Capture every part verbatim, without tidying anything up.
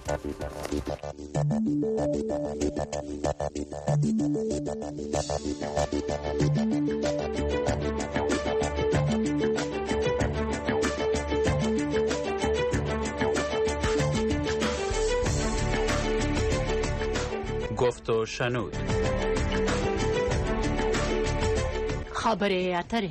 گفت و شنود. خبره اتره.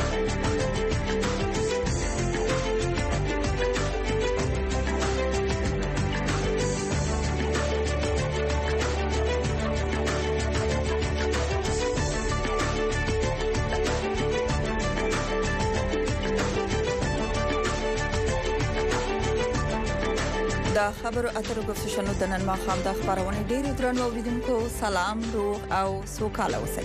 د خبرو اترو گفت شنود نن ما خام د خبرونه ډیر درنو اوریدونکو سلام روغ او سوکاله اوسئ.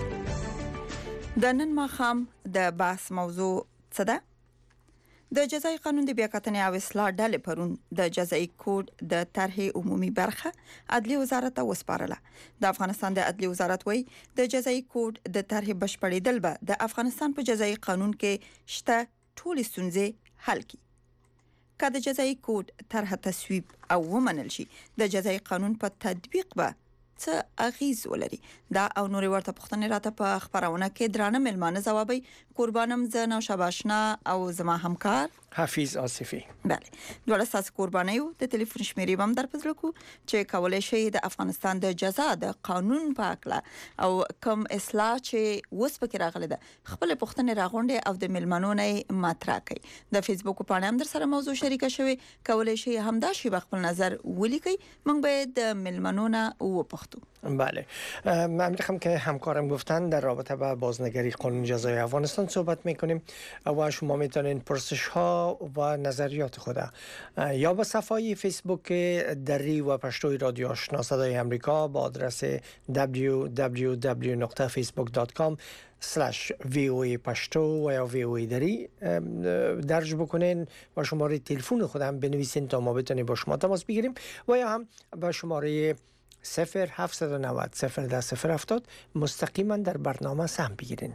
د نن ما خام د بحث موضوع څه ده؟ د جزایي قانون د بیاکتنې او اصلاح ډلې پرون د جزایي کوډ د طرح عمومي برخه عدلي وزارت ته وسپارله. د افغانستان د عدلي وزارت وایي د جزایي کوډ د طرح بشپړېدل به د افغانستان په جزایي قانون کې شته ټول ستونزې حل کړي. که د جزایي کوډ طرح تصویب او ومنل شي د جزایي قانون په تطبیق به څه اغیز ولري. دا او نورې ورته پوښتنې راته په خبرونه کې درانه ملمانه ځوابي. قربانم زه نوشابه آشنا او زما همکار حفیظ آصفی. بله دوړه تاسو قرباني یو د ټلیفون شمیرې بم در پزړه کو چې کولای شي د افغانستان د جزا د قانون په اړه او کوم اصلاح چې وس پکې راغله ده خپل پوښتنې راغونډي او د ملمنو نه مطرح کوي. د فیسبوک په اړه هم در سره موضوع شریکه شوی کولای شي همدا شی خپل نظر ولیکي. موږ به د ملمنو نه وپوښتو. بله من میخوام که همکارم گفتن در رابطه با بازنگری قانون جزای افغانستان صحبت میکنیم و شما میتونین پرسش ها و نظریات خود یا به صفحه فیسبوک دری و پشتوی رادیو آشنا صدای امریکا با آدرس دبلیو دبلیو دبلیو دات فیسبوک دات کام سلش وی او ای پشتو و یا وی او ای دری درج بکنین و شماره تلفن خود هم بنویسین تا ما بتونیم با شما تماس بگیریم و یا هم با شماره صفر هفت نه صفر صفر ده صفر هفتاد مستقیما در برنامه سهم بگیرین.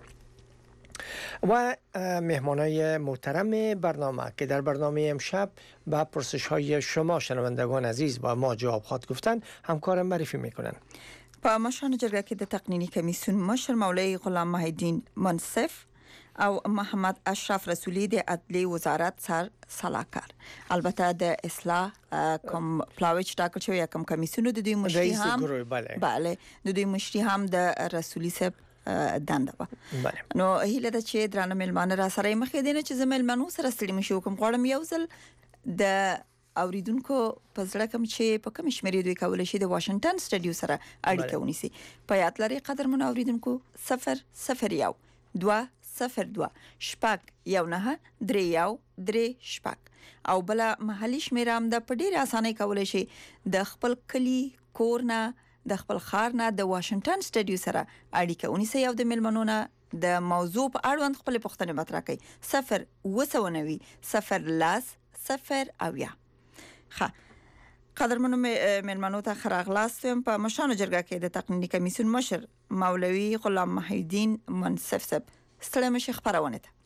و مهمانای محترم برنامه که در برنامه امشب با پرسش های شما شنوندگان عزیز با ما جواب خواهد گفتن همکارم معرفی میکنن. په مشان جرګه کې د تقنینی کمیسیون مشر مولوی غلام محیدین منصف او محمد اشرف رسولی د عدلی وزارت سر صلاحکار. البته د اصلاح کوم پلاویچ ټاکل شوی یا کوم کمیسیون د دوی مشري هم بله بله د دوی مشري هم د رسولی صاحب دنده و. بله نو هیله ده چې درانه ملمانه را سره مخې دینه چې زمل منو سره ستړي مشو کوم غواړم یو ځل د اوریدونکو په زړه کوم چې په کوم شمیرې دوی کولای شي د واشنگټن سټډیو سره اړیکه ونیسي. په یاد لري قدرمن اوریدونکو صفر صفر یو دوه صفر دوه شپږ یو نه درې یو درې شپږ او بل محلي شمیره هم د په ډیره اسانه کولای شي د خپل کلی کور نه د خپل خار نه د واشنگټن سټډیو سره اړیکه ونیسي او د ملمنونه د موضوع په اړوند خپل پوښتنې مطرح کوي. صفر اووه نوي صفر لاس صفر اویا. ښه قدرمنو ملمنو ته خراغلاستم په مشانو جرګه کې د تقنینی کمیسیون مشر مولوی غلام محیدین منصف صاحب ستړي مشه خبرونه ته.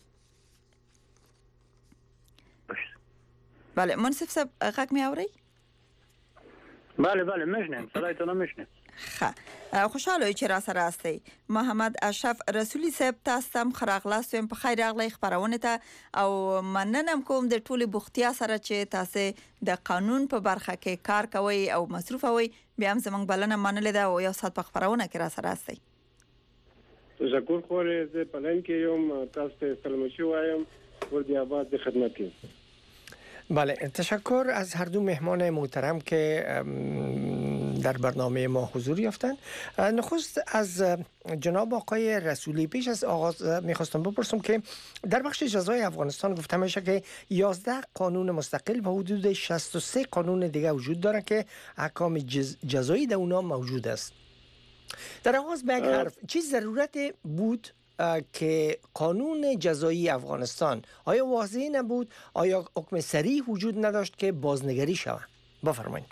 بله منصف صاحب غږ می اوري؟ بله بله میشنم صدایتون میشنم. خ خوشاله چې را سره هستي. محمد اشرف رسولی صاحب تاسو هم خراغلاستم په خیر اغلی خبرونه ته او مننم کوم د ټولي بوختیا سره چې تاسو د قانون په برخه کې کار کوي او مصروف وي. بیا هم زمنګ بلنه منل ده او یو سات په خبرونه کې را سره هستي. تشکر خوره زه پلان کې یم تاسو ته سلام وایم ورته آباد د خدمت یم. بله تشکر از هر دو مهمان محترم که در برنامه ما حضور یافتند. نخست از جناب آقای رسولی پیش از آغاز میخواستم بپرسم که در بخش جزای افغانستان گفته میشه که یازده قانون مستقل و حدود شصت و سه قانون دیگه وجود داره که احکام جز... جزایی در اونا موجود است. در آغاز به یک حرف چی ضرورت بود که قانون جزایی افغانستان آیا واضح نبود؟ آیا حکم صریح وجود نداشت که بازنگری شود؟ بفرمایید.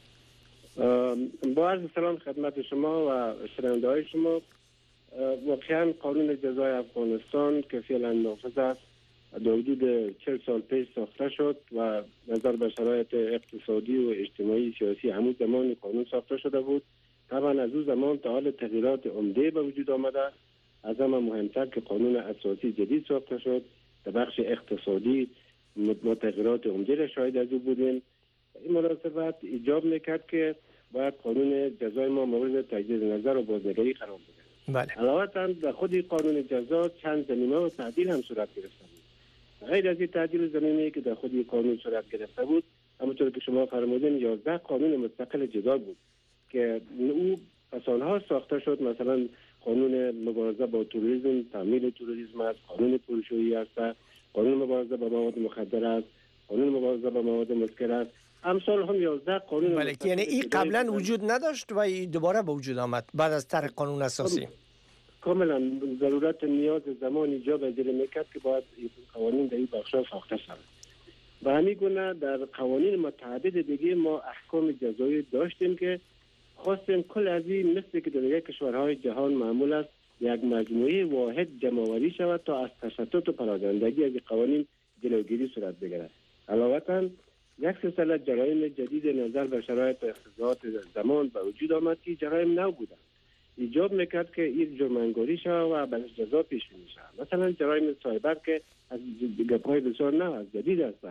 با عرض سلام خدمت شما و شنونده های شما. واقعا قانون جزای افغانستان که فعلا نافذ است در حدود چهل سال پیش ساخته شد و نظر به شرایط اقتصادی و اجتماعی سیاسی همون زمان قانون ساخته شده بود. طبعا از اون زمان تا حال تغییرات عمده به وجود آمده. از همه مهمتر که قانون اساسی جدید ساخته شد. در بخش اقتصادی ما تغییرات عمده را شاهد از او بودیم. این مناسبت ایجاب میکرد که باید قانون جزای ما مورد تجدید نظر و بازنگری قرار بده. بله. علاوه در خود قانون جزا چند زمینه و تعدیل هم صورت گرفته بود. غیر از این تعدیل زمینه‌ای که در خود قانون صورت گرفته بود، همونطور که شما فرمودین یازده قانون مستقل جدا بود که او سالها ساخته شد. مثلا قانون مبارزه با تروریسم، تامین تروریسم است، قانون پولشویی است، قانون مبارزه با مواد مخدر است، قانون مبارزه با مواد مسکر است. امثال هم یازده قانون. بله، یعنی این قبلا وجود نداشت و دوباره به وجود آمد بعد از طرح قانون اساسی. کاملا ضرورت نیاز زمان ایجاب اجازه میکرد که باید قوانین در این بخشا ساخته شود. و همین گونه در قوانین متعدد دیگه ما احکام جزایی داشتیم که خواستیم کل از این مثل که در یک کشورهای جهان معمول است یک مجموعه واحد جمع‌آوری شود تا از تشتت و پراگندگی از قوانین جلوگیری صورت بگیرد. علاوه یک سلسله جرایم جدید نظر به شرایط اقتضاعات زمان به وجود آمد که جرایم نو بودند. ایجاب میکرد که این جرم‌انگاری شود و به جزا پیش بینی شود. مثلا جرایم سایبر که از گپ‌های بسیار نو است، جدید است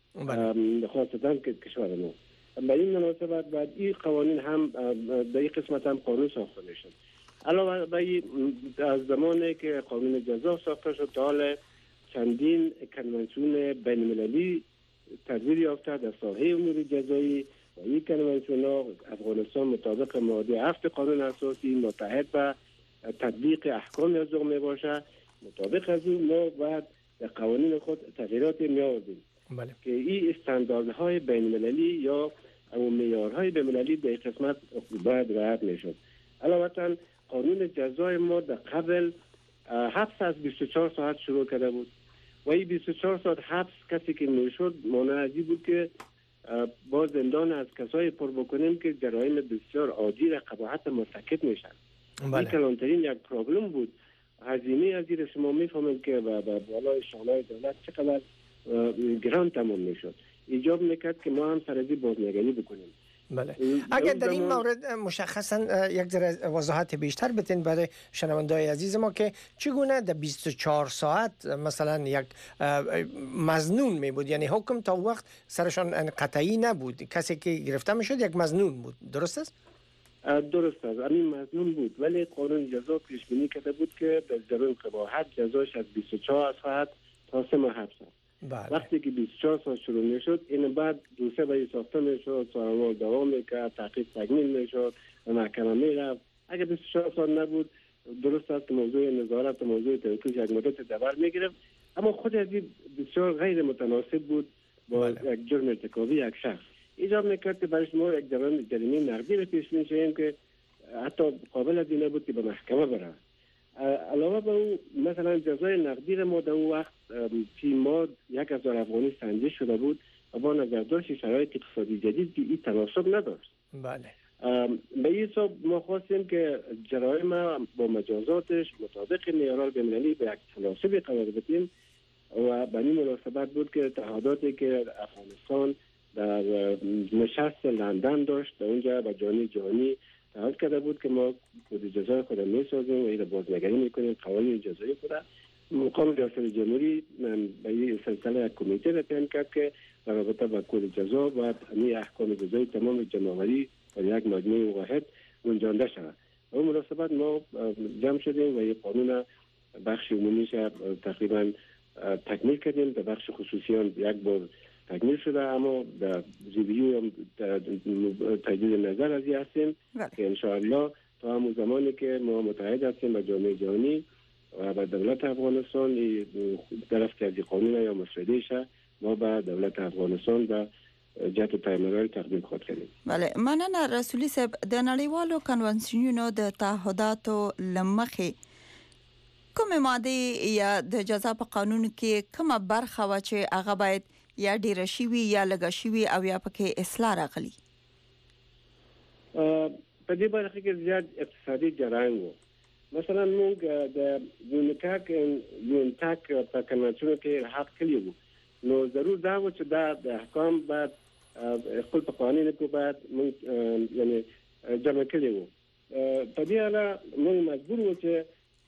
خاصتا که کشور ما. به این مناسبت بعد این قوانین هم در این قسمت هم قانون ساخته میشد. علاوه بر از زمانی که قانون جزا ساخته شد تا حال چندین کنوانسیون بین‌المللی تدوین یافته در ساحه امور جزایی و این کنوانسیون‌ها افغانستان مطابق ماده هفت قانون اساسی متحد به تطبیق احکام از او میباشه. مطابق از اون ما بعد در قوانین خود تغییرات می‌آوردیم. بله. که این استانداردهای بین‌المللی یا اون معیارهای بین‌المللی در قسمت باید رعایت میشد. علاوه قانون جزای ما در قبل حبس از بیست و چهار ساعت شروع کرده بود و این بیست و چهار ساعت حبس کسی که میشد مانعی بود که با زندان از کسای پر بکنیم که جرایم بسیار عادی را قباحت مرتکب میشن. بله. این کلانترین یک پرابلم بود. هزینه از این شما میفهمید که با بالای شانه دولت چقدر گران تمام میشد. ایجاب میکرد که ما هم سرزی بازنگری بکنیم. بله. اگر در این مورد مشخصا یک ذره وضاحت بیشتر بدین برای شنونده‌های عزیز ما که چگونه در بیست و چهار ساعت مثلا یک مظنون می بود، یعنی حکم تا وقت سرشان قطعی نبود، کسی که گرفته میشد یک مظنون بود، درست است؟ درست است، همین مظنون بود، ولی قانون جزا پیش بینی کرده بود که در جرم قباحت جزاش از بیست و چهار ساعت تا سه ماه حبس است. بله. وقتی که بیست و چهار ساعت شروع میشد این بعد دو سه بایی ساخته میشد، سوال دوام میکرد، تحقیق تکمیل میشد و محکمه میرفت. اگر بیست و چهار ساعت نبود درست است که موضوع نظارت و موضوع توقیف یک مدت دوام میگرفت، اما خود از این بسیار غیر متناسب بود با بله. یک جرم ارتکابی یک شخص. ایجاب میکرد که برای شما یک جریمه نقدی رو پیش بینی شیم که حتی قابل از این نبود که به محکمه بره. علاوه بر اون مثلا جزای نقدی ما در اون وقت فی ما یک هزار افغانی سنجش شده بود و با نظر داشت شرایط اقتصادی جدید که این تناسب نداشت. بله. به این حساب ما خواستیم که جرایم با مجازاتش مطابق معیارهای بین‌المللی به یک تناسبی قرار بدیم و به این مناسبت بود که اتحاداتی که افغانستان در نشست لندن داشت در اونجا با جانی جهانی تعهد کرده بود که ما کد جزای خود میسازیم و این بازنگری میکنیم قوانین جزایی خود. مقام ریاست جمهوری به این سلسله یک کمیته را تعیین کرد که در رابطه با کد جزا و همین احکام جزایی تمام جمع‌آوری و یک مجموعه واحد گنجانده شود. به اون مناسبت ما جمع شدیم و این قانون بخش عمومیش تقریبا تکمیل کردیم. در بخش خصوصیان یک بار تکمیل شده، اما در ریویو هم تجدید نظر از این هستیم که انشاءالله تا همون زمانی که ما متحد هستیم با جامعه جهانی و با دولت افغانستان درست که از قانون یا مسوده‌اش ما با دولت افغانستان و جهت تایمرهای تقدیم خود کردیم. بله، مننه رسولی صاحب. د نړیوالو کنوانسیونونو د تعهداتو لمخې کومه ماده یا د جزا په قانون کې کومه برخه و چې هغه باید یا ډیره شوي یا لږه شوي او یا پکې اصلاح راغلي؟ په دې برخه کې زیات اقتصادي جرایم وو مثلا موږ د یونیکاک یونتاک په کنوانسیون کې حق کړی وو نو ضرور دا و چې دا د احکام بعد خپل په قوانینو کې بعد موږ یعنی جمع کړی وو په دې اړه موږ مجبور وو چې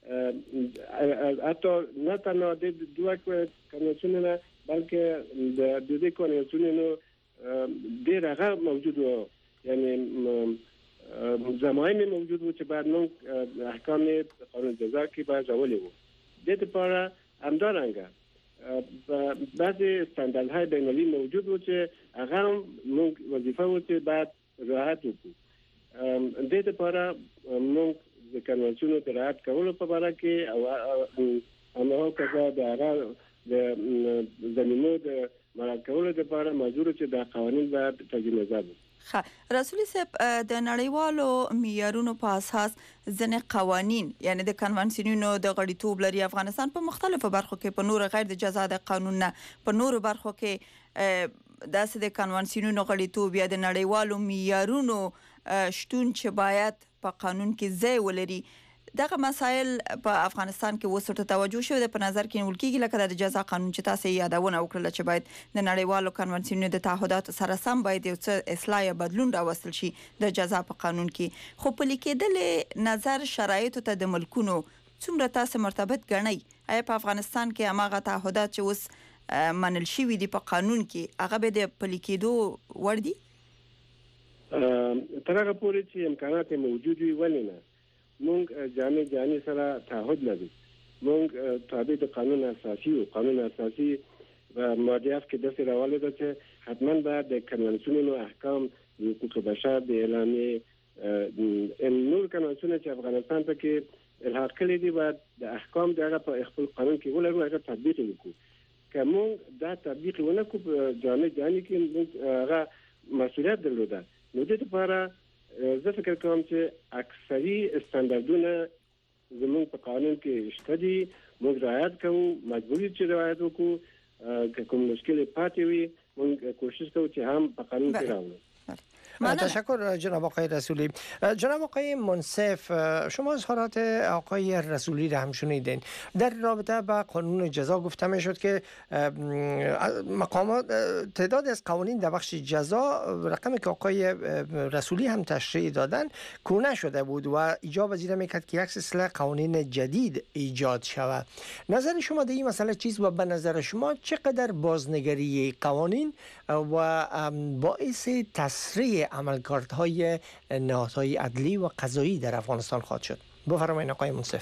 حتی نه تنها د دوه کنوانسیونونو بلکې د دې کنوانسیونونو ډېر هغه موجود وو یعنی زماینه موجود وو چې بعد موږ احکام قانون جزا کې بعد راولې وو د دې لپاره همدارنګه بعضی استانداردهای بین‌المللی موجود وو چې هغه موږ وظیفه وو چې بعد رعایت وکړو د دې لپاره موږ د کنوانسیونو د رعایت کولو په اړه کې او همغه کسا د هغه د زمینو د مراعات کولو لپاره مجبور چې د قوانین باید تجویز وي. ښه رسولي صاحب د نړیوالو معیارونو په اساس ځینې قوانین یعنی د کنوانسیونونو د غړیتوب لري افغانستان په مختلفو برخو کې په نور غیر د جزا د قانون نه په نور برخو کې داسې د کنوانسیونونو غړیتوب یا د نړیوالو معیارونو شتون چې باید په قانون کې ځای ولري دغه مسایل په افغانستان کې وسورته توجه شوه د په نظر کې نیول کېږي لکه د جزا قانون چې تاسو یادونه وکړه چې باید د نړیوالو کنوانسیونونو د تعهداتو سره سم باید یو څه اصلاح یا بدلون راوستل شي د جزا په قانون کې خو په لیکېدل نظر شرایطو ته د ملکونو څومره تاسو مرتبط ګڼئ آیا په افغانستان کې هغه تعهدات چې اوس منل شوي دي په قانون کې هغه به د په لیکېدو وړ دي تر هغه پورې چې امکانات موجود وي ولې نه مونږ جامع جاني سره تعهد لرو مونږ تابع د قانون اساسي او قانون اساسي ماده کې د سره راولې ده چې حتماً باید د کنوانسیونونو احکام د حقوق بشر د اعلامیه نور کنوانسیون چې افغانستان ته کې الحاق کړي دي باید د احکام دغه په خپل قانون کې ولرو هغه تطبیق وکړو کوم دا تطبیق ونه کو جامع جاني کې هغه مسؤلیت درلوده نو د دې لپاره زه فکر کوم چې اکثري استانداردونه زموږ په قانون کې شته دي موږ رعایت کوو مجبوري چې رعایت وکړو که کوم مشکل پاتې وي موږ کوشش کوو چې هم په قانون کې راوړو. تشکر جناب آقای رسولی. جناب آقای منصف شما اظهارات آقای رسولی را هم شنیدین. در رابطه با قانون جزا گفته می شد که مقامات تعداد از قوانین در بخش جزا رقمی که آقای رسولی هم تشریح دادن کونه شده بود و ایجاب پذیر میکرد که یک سلسله قوانین جدید ایجاد شود. نظر شما در این مسئله چیست و به نظر شما چقدر بازنگری قوانین و باعث تسریع عملکردهای نهادهای عدلی و قضایی در افغانستان خواهد شد؟ بفرمایید آقای منصف.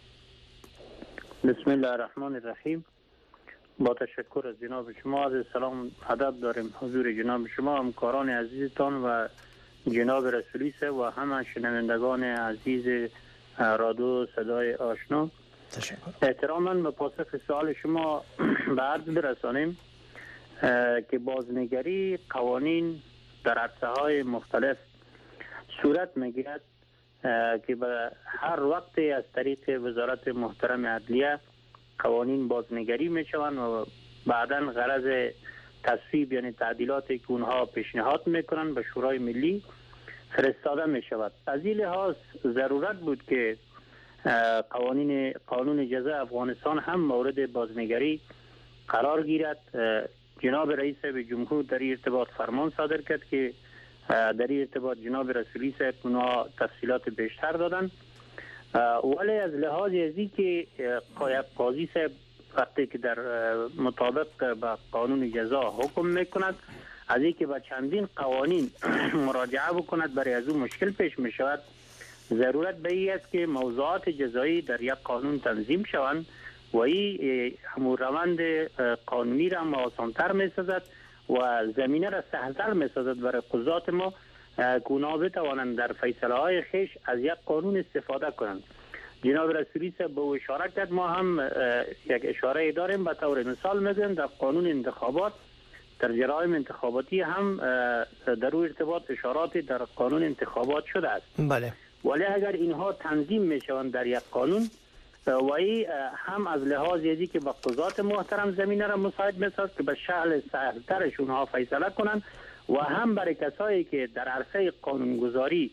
بسم الله الرحمن الرحیم. با تشکر از جناب شما، از سلام ادب داریم حضور جناب شما، همکاران عزیزتان و جناب رسولی و همه شنوندگان عزیز رادیو صدای آشنا. تشکر. احتراما به پاسخ سوال شما به عرض برسانیم که بازنگری قوانین در عرصه های مختلف صورت میگیرد که به هر وقت از طریق وزارت محترم عدلیه قوانین بازنگری میشوند و بعدا غرض تصویب یعنی تعدیلاتی که اونها پیشنهاد میکنن به شورای ملی فرستاده میشود. از این لحاظ ضرورت بود که قوانین قانون جزا افغانستان هم مورد بازنگری قرار گیرد. جناب رئیس جمهور در این ارتباط فرمان صادر کرد که در این ارتباط جناب رسولی صاحب اونا تفصیلات بیشتر دادن، ولی از لحاظ ازی که قاضی صاحب وقتی که در مطابق با قانون جزا حکم میکند از این که با چندین قوانین مراجعه بکند برای از اون مشکل پیش می شود، ضرورت به این است که موضوعات جزایی در یک قانون تنظیم شوند و این همون روند قانونی را آسانتر می سازد و زمینه را سهلتر می سازد برای قضات ما که اونا بتوانند در فیصله های خیش از یک قانون استفاده کنند. جناب رسولی صاحب به اشاره کرد، ما هم یک اشاره داریم. به طور مثال میگم در قانون انتخابات در جرایم انتخاباتی هم در اون ارتباط اشارات در قانون انتخابات شده است. بله. ولی اگر اینها تنظیم میشوند در یک قانون و ای هم از لحاظ ازی که با قضات محترم زمینه را مساعد میسازد که به شکل سهلترش اونها فیصله کنند و هم برای کسایی که در عرصه قانونگذاری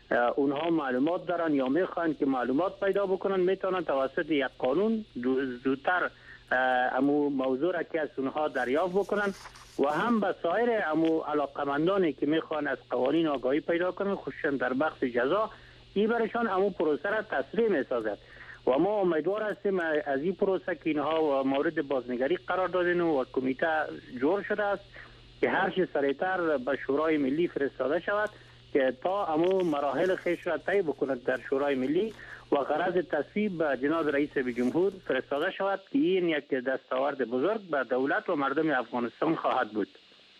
اونها معلومات دارن یا میخوان که معلومات پیدا بکنن، میتونن توسط یک قانون زودتر امو موضوع را که از اونها دریافت بکنن و هم به سایر امو علاقمندانی که میخوان از قوانین آگاهی پیدا کنن، خصوصا در بخش جزا، این برشان امو پروسه را تسریع میسازد و ما امیدوار هستیم از این پروسه که اینها مورد بازنگری قرار دادن و کمیته جور شده است که هر چه سریعتر به شورای ملی فرستاده شود که تا امو مراحل خیش را طی بکند در شورای ملی و غرض تصویب به جناب رئیس جمهور فرستاده شود که این یک دستاورد بزرگ به دولت و مردم افغانستان خواهد بود.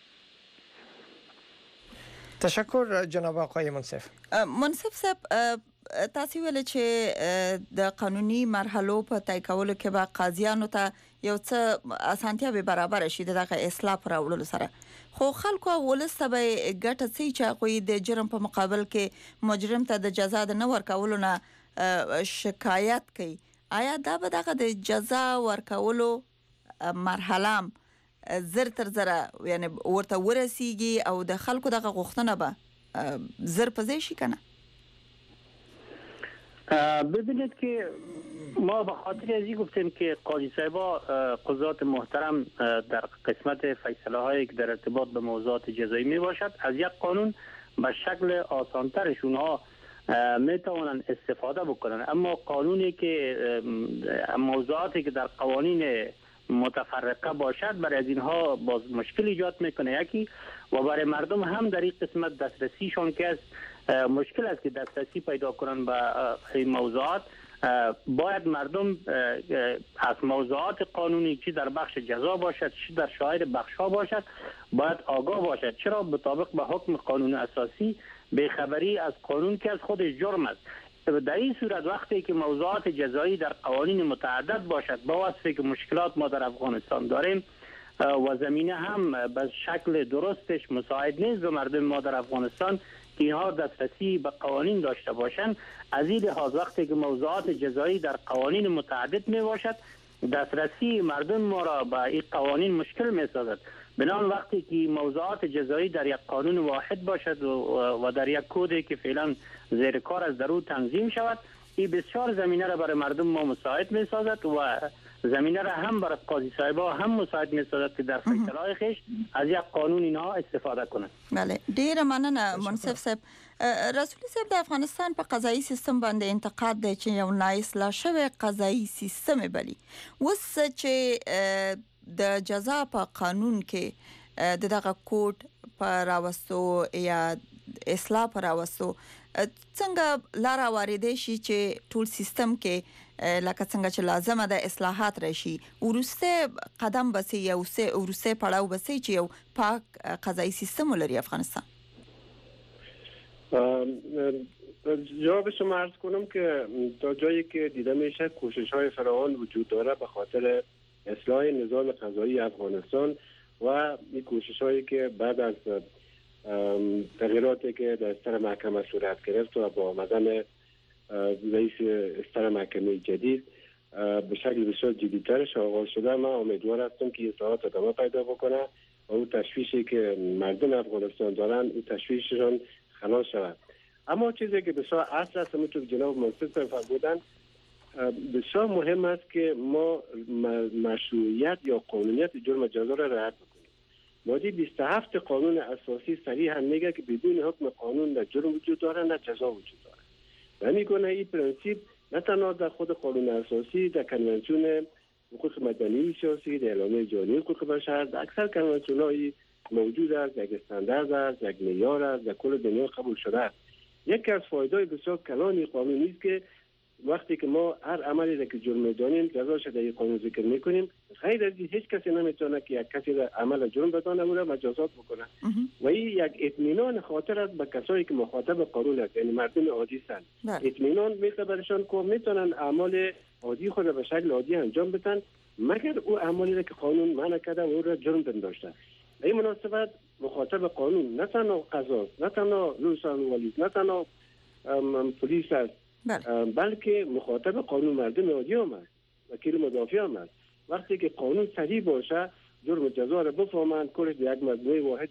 تشکر جناب آقای منصف. منصف صاحب، تاسو ویل چې د قانوني مرحلو په تای کولو کې به قاضیانو ته یو څه اسانتیا به برابر شي دغه اصلاح پر وړلو سره، خو خلکو ولسته به ګټه سي چې کوئی د جرم په مقابل کې مجرم ته د جزا د نه ورکولو نه شکایت کوي. آیا دا به دغه د جزا ورکولو مرحله زر تر زره یعنی ورته ورسیږي او د خلکو دغه غوښتنه به زر پځې شي کنه؟ ببینید که ما به خاطر ازی گفتیم که قاضی صاحبا قضات محترم در قسمت فیصله هایی که در ارتباط به موضوعات جزایی می باشد از یک قانون به شکل آسانترش اونها می توانند استفاده بکنن، اما قانونی که موضوعاتی که در قوانین متفرقه باشد برای از اینها باز مشکل ایجاد میکنه یکی و برای مردم هم در این قسمت دسترسیشون که است مشکل است که دسترسی پیدا کنن به این موضوعات. باید مردم از موضوعات قانونی چی در بخش جزا باشد چی در سایر بخش ها باشد باید آگاه باشد، چرا مطابق به حکم قانون اساسی بیخبری از قانون که از خودش جرم است. در این صورت وقتی که موضوعات جزایی در قوانین متعدد باشد با وصفی که مشکلات ما در افغانستان داریم و زمینه هم به شکل درستش مساعد نیست به مردم ما در افغانستان که اینها دسترسی به قوانین داشته باشند، از این لحاظ وقتی که موضوعات جزایی در قوانین متعدد می باشد دسترسی مردم ما را به این قوانین مشکل می سازد. بنابراین وقتی که موضوعات جزایی در یک قانون واحد باشد و در یک کدی که فعلا زیر کار از درو تنظیم شود، این بسیار زمینه را برای مردم ما مساعد می سازد و زمینه را هم برای قاضی صاحبا هم مساعد می سازد که در فیصله خیش از یک قانون اینها استفاده کنند. بله، ډیر مننه منصف صاحب. رسول صاحب، د افغانستان په قضایي سیستم باندې انتقاد دی چې یو نااصلاح شوی قضایي سیستم بلی وس چې د جزا په قانون کې د دغه کوډ په راوستو یا اصلاح پر راوستو څنګه لار واردې شي چې ټول سیستم کې لکه څنګه چې لازمه ده اصلاحات راشي، ورسته قدم بسې یو سه ورسته پړاو بسې چې یو پاک قضایي سیستم ولري افغانستان؟ جواب شما عرض کنم که تا جایی که دیده میشه کوشش های فراوان وجود داره به خاطر اصلاح نظام قضایی افغانستان و این کوشش هایی که بعد از تغییراتی که در استر محکمه صورت گرفت و با آمدن رئیس استر محکمه جدید به شکل بسیار جدیدترش آغاز شده، من امیدوار هستم که اصلاحات ادامه پیدا بکنه و اون تشویشی که مردم افغانستان دارن اون تشویششون خلاص شود. اما چیزی که بسیار اصل است همونطور که جناب منصف فرمودن بسیار مهم است که ما مشروعیت یا قانونیت جرم جزا را رعایت بکنیم. ماده بیست و هفت قانون اساسی صریحا میگه که بدون حکم قانون نه جرم وجود داره نه جزا وجود داره. و میگونه این پرنسیپ نه تنها در خود قانون اساسی، در کنونسیون حقوق مدنی سیاسی، در اعلامیه جهانی حقوق بشر، در اکثر کنونسیون‌های موجود است، یک استاندارد است، یک معیار است، در کل دنیا قبول شده است. یکی از فایده‌های بسیار کلان قانون است که وقتی که ما هر عملی را که جرم دانیم جزاش در این قانون ذکر میکنیم، غیر از هیچ کسی نمیتونه که یک کسی را عمل جرم بدانه او را مجازات بکنه و این یک اطمینان خاطر است به کسایی که مخاطب قانون است، یعنی مردم عادی هستند. اطمینان میده برشان که میتونن اعمال عادی خود را به شکل عادی انجام بدن مگر او اعمالی را که قانون منع کرده و او را جرم پنداشته. این مناسبت مخاطب قانون نه تنها قضاست، نه تنها رئیسان ولی، نه تنها پلیس است، بلکه مخاطب قانون مردم عادی هم است، وکیل مدافع هم است. وقتی که قانون صریح باشه جرم جزا را بفهمند، کلش یک مجموعه واحد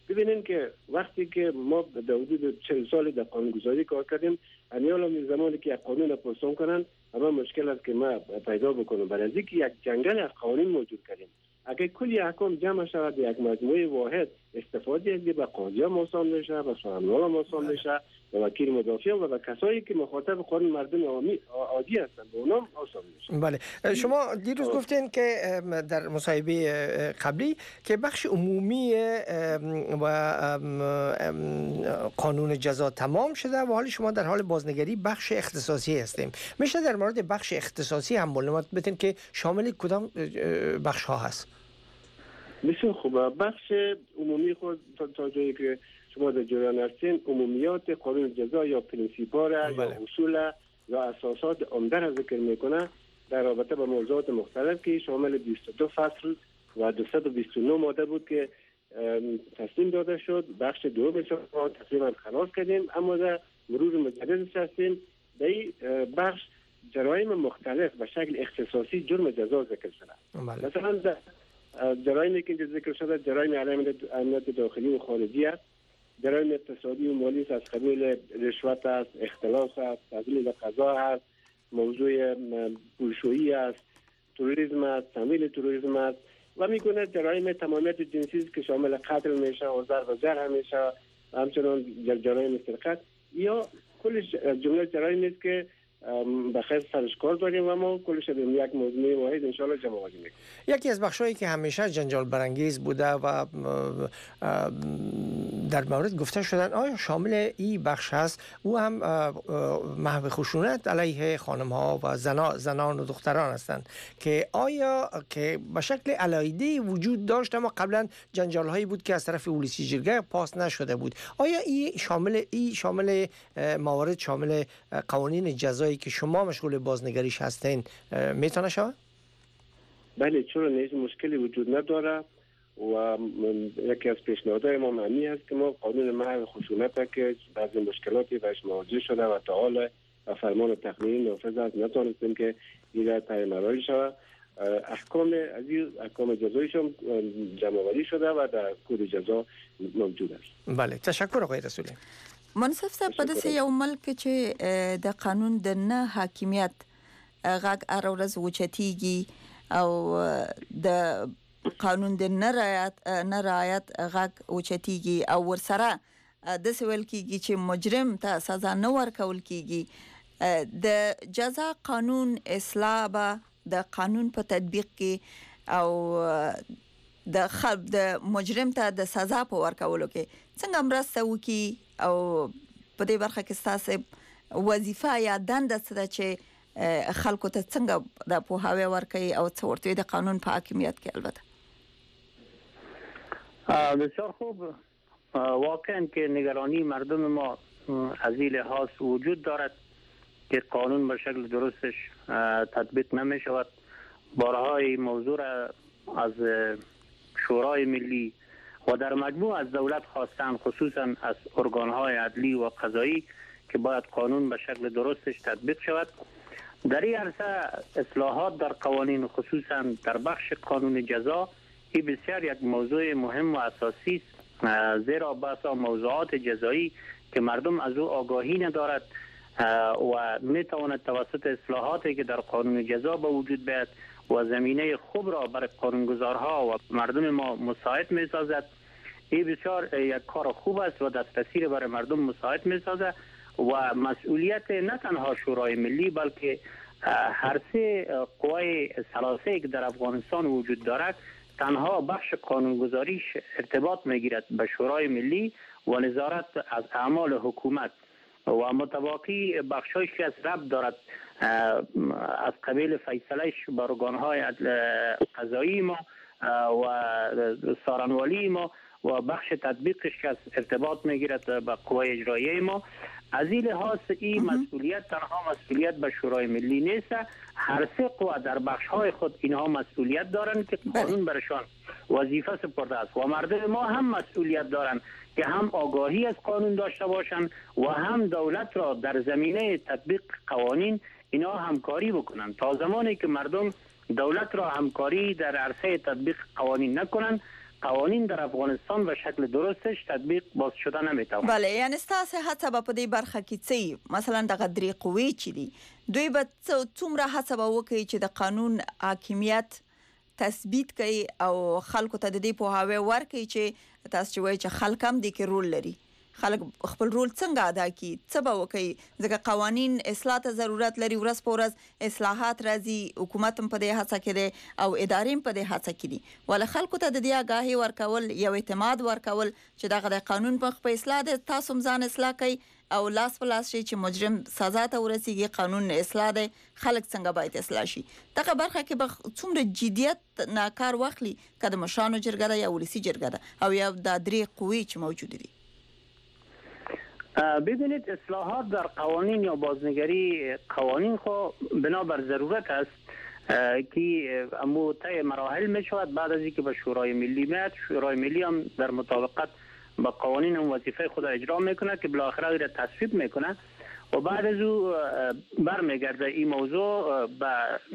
ببینید که وقتی که ما در حدود چهل سال در قانونگذاری کار کردیم، انیال هم زمانی که یک قانون را پرسان کنن اما مشکل است که ما پیدا بکنم. برای از اینکه یک جنگل از قوانین موجود کردیم، اگر کلی احکام جمع شود یک مجموعه واحد، استفاده از به قاضی هم آسان میشه، به سخنران هم آسان میشه، به وکیل مدافع و به کسایی که مخاطب قانون مردم عادی هستند به اونام آسان میشه. بله، شما دیروز گفتین که در مصاحبه قبلی که بخش عمومی و قانون جزا تمام شده و حالا شما در حال بازنگری بخش اختصاصی هستیم. میشه در مورد بخش اختصاصی هم معلومات بدین که شامل کدام بخش ها هست؟ بسیار خوبه. بخش عمومی خود تا, تا جایی که شما در جریان هستین، عمومیات قانون جزا یا پرینسیپا را یا اصول یا اساسات عمده را ذکر میکنه در رابطه با موضوعات مختلف که شامل بیست و دو فصل و دویست و بیست و نه ماده بود که تصمیم داده شد. بخش دومش ما تقریبا خلاص کردیم، اما در مرور مجدد هستیم. در این بخش جرایم مختلف به شکل اختصاصی جرم جزا ذکر شده. مثلا در جرایمی که ذکر شده، جرایم علیه امنیت داخلی و خارجی است، جرایم اقتصادی و مالی از قبیل رشوت است، اختلاس است، تبدیل به قضا است، موضوع پولشویی است، تروریسم است، تمویل تروریسم است و میکنه جرایم تمامیت جنسی است که شامل قتل میشه و ضرب و جرح میشه، همچنان جرایم سرقت یا کلش جمله جرایم است که بخیر سرش کار داریم و ما کلش به یک موضوع واحد ان شاء الله جمع آوری میکنیم. یکی از بخشایی که همیشه جنجال برانگیز بوده و در مورد گفته شدن آیا شامل این بخش هست، او هم محو خشونت علیه خانم ها و زنا زنان و دختران هستند که آیا که به شکل علایده وجود داشت اما قبلا جنجال هایی بود که از طرف پلیس جرگه پاس نشده بود. آیا این شامل این شامل موارد شامل قوانین جزایی که شما مشغول بازنگریش هستین میتونه شود؟ بله، چرا نیست، مشکلی وجود نداره و یکی از پیشنهادهای ما معنی است که ما قانون محو خشونت که بعضی مشکلاتی بهش مواجه شده و تا حال و فرمان تقنینی نافذ است نتونستیم که این را تعیین شود. احکام از این احکام جزاییش هم جمع آوری شده و در کد جزا موجود است. بله، تشکر آقای رسولی. منصف صاحب، په داسې یو ملک چې د قانون د نه حاکمیت غږ هر ورځ اوچتیږي او د قانون د نه رعایت نه رعایت غږ اوچتیږي او ورسره داسې ویل کیږي چې مجرم ته سزا نه ورکول کیږي، د جزا قانون اصلاح به د قانون په تطبیق کې او د خلک د مجرم ته د سزا په ورکولو کې څنګه مرسته وکړي او په دې برخه کې ستاسو وظیفه یا دنده څه ده چې خلکو ته څنګه د پوهاوی ورکړي او څه ورته د قانون په حاکمیت کې؟ البته بسیار خوب. واقعا که نگرانی مردم ما از این لحاظ وجود دارد که قانون به شکل درستش تطبیق نمی شود. بارهای موضوع را از شورای ملی و در مجموع از دولت خواستن، خصوصا از ارگانهای عدلی و قضایی، که باید قانون به شکل درستش تطبیق شود. در این عرصه اصلاحات در قوانین، خصوصا در بخش قانون جزا، این بسیار یک موضوع مهم و اساسی است، زیرا بحث موضوعات جزایی که مردم از او آگاهی ندارد و میتواند توسط اصلاحاتی که در قانون جزا به وجود بیاد و زمینه خوب را برای قانونگذارها و مردم ما مساعد می سازد. این بسیار یک کار خوب است و دسترسی را برای مردم مساعد می سازد و مسئولیت نه تنها شورای ملی بلکه هر سه قوای ثلاثه که در افغانستان وجود دارد تنها بخش قانونگذاریش ارتباط می گیرد به شورای ملی و نظارت از اعمال حکومت و متواقی بخشایش که از ربط دارد از قبیل فیصلهش با ارگانهای قضایی ما و سارنوالی ما و بخش تطبیقش که از ارتباط میگیرد با قوای اجرایی ما. از این لحاظ این مسئولیت تنها مسئولیت به شورای ملی نیست، هر سه قوا در بخشهای خود اینها مسئولیت دارند که قانون برشان وظیفه سپرده است و مردم ما هم مسئولیت دارند که هم آگاهی از قانون داشته باشند و هم دولت را در زمینه تطبیق قوانین اینا همکاری بکنند. تا زمانی که مردم دولت را همکاری در عرصه تطبیق قوانین نکنند، قوانین در افغانستان به شکل درستش تطبیق باز شده نمیتونه. بله، یعنی ستاسو هڅه به په دې برخه کې څه مثلا د غدري قوی چې دي دوی به څومره هڅه به وکړي چې د قانون حاکمیت تثبیت کوي او خلکو ته د دې پوهاوی ورکړي چې تاسو چې وایي چې خلک هم دې کې رول لري، خلک خپل رول څنګه ادا کړي، څه به وکړي ځکه قوانین اصلاح ته ضرورت لري، ورځ په ورځ اصلاحات راځي، حکومت هم په دې هڅه کې دی او ادارې هم په دې هڅه کې دي، ول خلکو ته د دې آگاهي ورکول یو اعتماد ورکول چې دغه د قانون په خپل اصلاح د تاسو ځان اصلاح کوي او لاس په لاس شي چې مجرم سزا ته ورسیږي، قانون اصلاح دی، خلک څنګه باید اصلاح شي. دغه برخه کې به څومره جدیت نه کار واخلي که د مشرانو جرګه ده یا ولسي جرګه ده او یا د درې قوی چې موجود دي. ببینید اصلاحات در قوانین یا بازنگری قوانین خو بنابر ضرورت است که امو طی مراحل می شود بعد از اینکه به شورای ملی میاد، شورای ملی هم در مطابقت با قوانین هم وظیفه خود اجرا میکنه که بالاخره را تصویب میکنه و بعد از او برمیگرده این موضوع به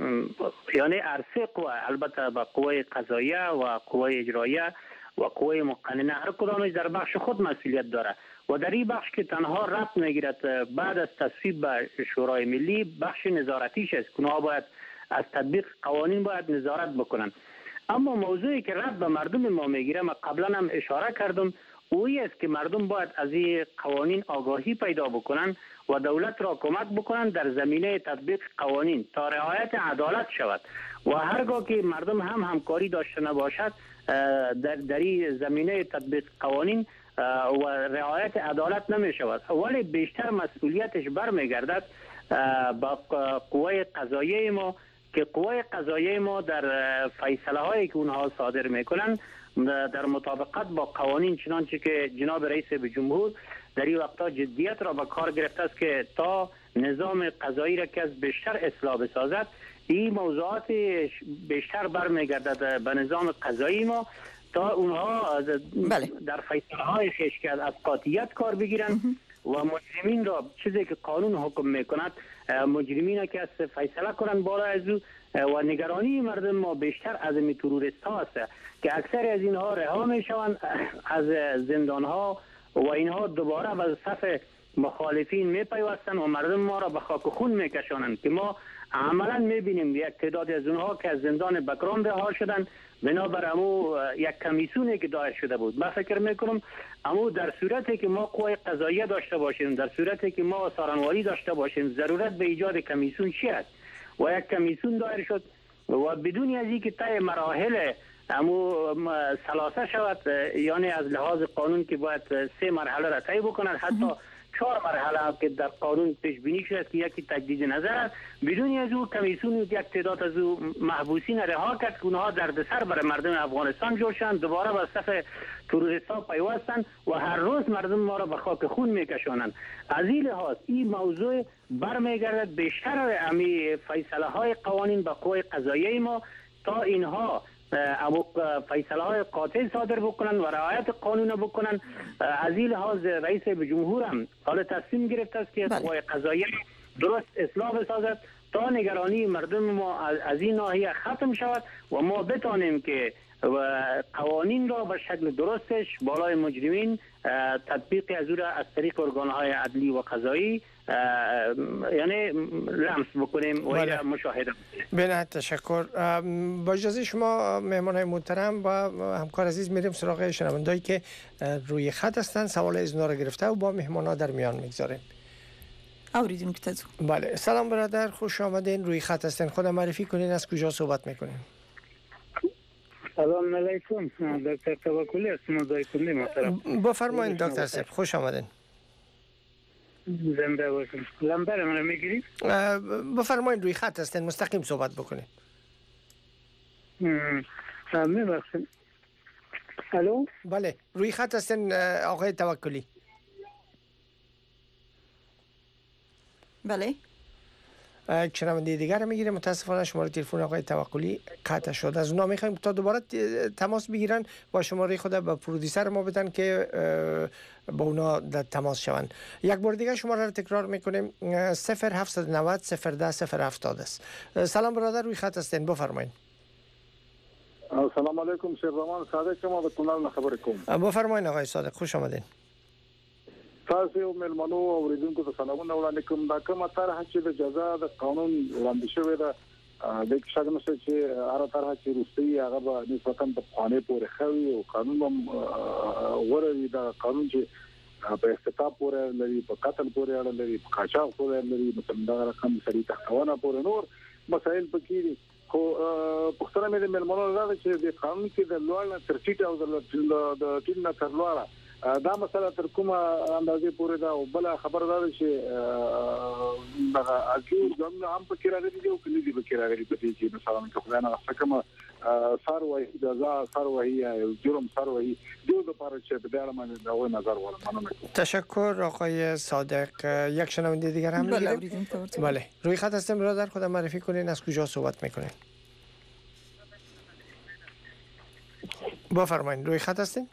یعنی عرصه قوه، البته به قوه قضاییه و قوه اجراییه و قوه مقننه، هر کدامش در بخش خود مسئولیت داره و در این بخش که تنها ربط میگیرد بعد از تصویب به شورای ملی بخش نظارتیش است که اونها باید از تطبیق قوانین باید نظارت بکنن. اما موضوعی که ربط به مردم ما میگیره، ما قبلا هم اشاره کردم، اویی است که مردم باید از این قوانین آگاهی پیدا بکنن و دولت را کمک بکنن در زمینه تطبیق قوانین تا رعایت عدالت شود و هرگاه که مردم هم همکاری داشته نباشد در در این زمینه تطبیق قوانین و رعایت عدالت نمی شود، ولی بیشتر مسئولیتش برمیگردد با قوه قضاییه ما که قوه قضاییه ما در فیصله هایی که اونها صادر میکنن در مطابقت با قوانین، چنانچه که جناب رئیس جمهور در این وقتا جدیت را به کار گرفته است که تا نظام قضایی را که از بیشتر اصلاح بسازد، این موضوعات بیشتر برمیگردد به نظام قضایی ما تا اونها بله. در فیصله های خیش که از قاطعیت کار بگیرن و مجرمین را چیزی که قانون حکم میکند مجرمین که از فیصله کنند بالا از او و نگرانی مردم ما بیشتر از این تروریست ها است که اکثر از اینها رها میشوند از زندان ها و اینها دوباره به صف مخالفین میپیوستند و مردم ما را به خاک و خون میکشانند که ما عملا میبینیم یک تعداد از اونها که از زندان بکران رها شدند بنابر امو یک کمیسونی که دایر شده بود. من فکر میکنم امو در صورتی که ما قوه قضاییه داشته باشیم، در صورتی که ما سارنواری داشته باشیم، ضرورت به ایجاد کمیسون چی است و یک کمیسون دایر شد و بدون از اینکه طی مراحل امو ثلاثه شود، یعنی از لحاظ قانون که باید سه مرحله را طی بکنند، حتی چهار مرحله که در قانون پیش بینی شده که یکی تجدید نظر است، بدون از او کمیسیون یک تعداد از او محبوسین رها کرد که اونها دردسر برای مردم افغانستان جور شدند، دوباره به صف تروریست‌ها پیوستند و هر روز مردم ما را به خاک خون میکشانند. از این لحاظ این موضوع برمیگردد بیشتر امی فیصله های قوانین به قوه قضاییه ما تا اینها اما فیصله های قاطع صادر بکنن و رعایت قانون بکنن. از این لحاظ رئیس جمهور هم حال تصمیم گرفته است که قوه قضاییه درست اصلاح بسازد تا نگرانی مردم ما از این ناحیه ختم شود و ما بتانیم که قوانین را به شکل درستش بالای مجرمین تطبیق از او را از طریق ارگانهای عدلی و قضایی یعنی لمس بکنیم و این مشاهده بله. تشکر. با اجازه شما مهمانای محترم و همکار عزیز میریم سراغ شنوندهایی که روی خط هستند، سوال از اونها را گرفته و با مهمانا در میان میگذاریم. اوریدون که تزو. بله. سلام برادر، خوش آمدین، روی خط هستین، خود معرفی کنین، از کجا صحبت میکنین؟ سلام علیکم، دکتر توکلی هستم از دایکنی محترم. بفرمایید دکتر صاحب، خوش آمدین. زنده باشین. لمبر من میگیرید؟ بفرمایید، روی خط هستین، مستقیم صحبت بکنید. میبخشید. الو؟ بله، روی خط هستین آقای توکلی. بله. شنونده دیگر میگیره، متاسفانه شماره تلفن آقای توکلی قطع شد. از اونها میخوایم تا دوباره تماس بگیرن با شماره خود به پرودیسر ما بدن که با اونا در تماس شوند. یک بار دیگه شماره رو تکرار میکنیم، صفر هفت نه صفر صفر ده صفر هفتاد است. سلام برادر، روی خط هستین، بفرمایید. سلام علیکم شهرمان صادق شما به کانال خبر کوم. بفرمایید آقای صادق، خوش آمدید. تاسو ملمنو اوریدونکو ته سلامونه وړاندې کوم. دا کومه طرح چې د جزا د قانون وړاندې شوی ده د شګم څخه چې هر طرح چې روسي هغه به نسبتاً په قانون پورې خوي او قانون هم ورې دا قانون چې په استتاب پورې لري، په قتل پورې اړه لري، په قاچاق پورې لري، مثلا دا رقم سړي تحتونه پورې نور مسائل پکې دي. خو پښتنه مې د ملمنو راځي چې د قانون کې د لوړ تر ټیټ او د ټیټ نه تر لوړه دا مسله تر کومه اندازې پورې دا بل خبر ده چې دا اکیو ځم هم په کې راغلي او کلی دی په کې راغلي په دې چې مثلا کومه نه څنګه سار وایي جزا سار وایي او جرم سار وایي دوی د پاره چې په اړه باندې دا و نظر ولرم. تشکر آقای صادق. یک شنونده دیگر هم میگیریم. بله روی خط هستیم، برادر خودم معرفی کنین، از کجا صحبت میکنین؟ بفرمایید روی خط هستین.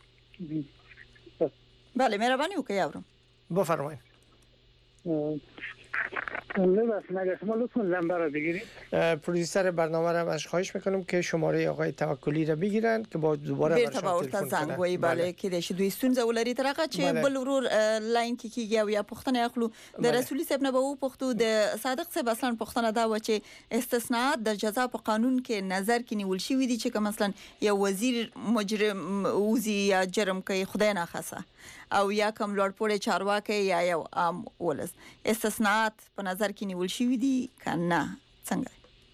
بله مهربانی وکړئ یاورم. بفرمایید. نه بس مگه شما لطفا نمبر رو بگیرید. پرودیوسر برنامه رو ازش خواهش میکنم که شماره آقای توکلی رو بگیرن که با دوباره برشان تلفن کنن. وای بله کې د شدوی ستونزه ولري ترغه چې بل ورور لاین کې کیږي او یا پښتنه اخلو د رسولي صاحب نه به و پښتو د صادق صاحب اصلا پښتنه دا و چې استثناءات د جزا په قانون کې نظر کې نیول شوی دي چې مثلا یو وزیر مجرم اوزي یا جرم کوي خدای نه خاصه او یا کوم لوړ پوړی چارواکي یا یو عام ولس استثناءات په نظر کې نیول شوی دي کنه څنګه؟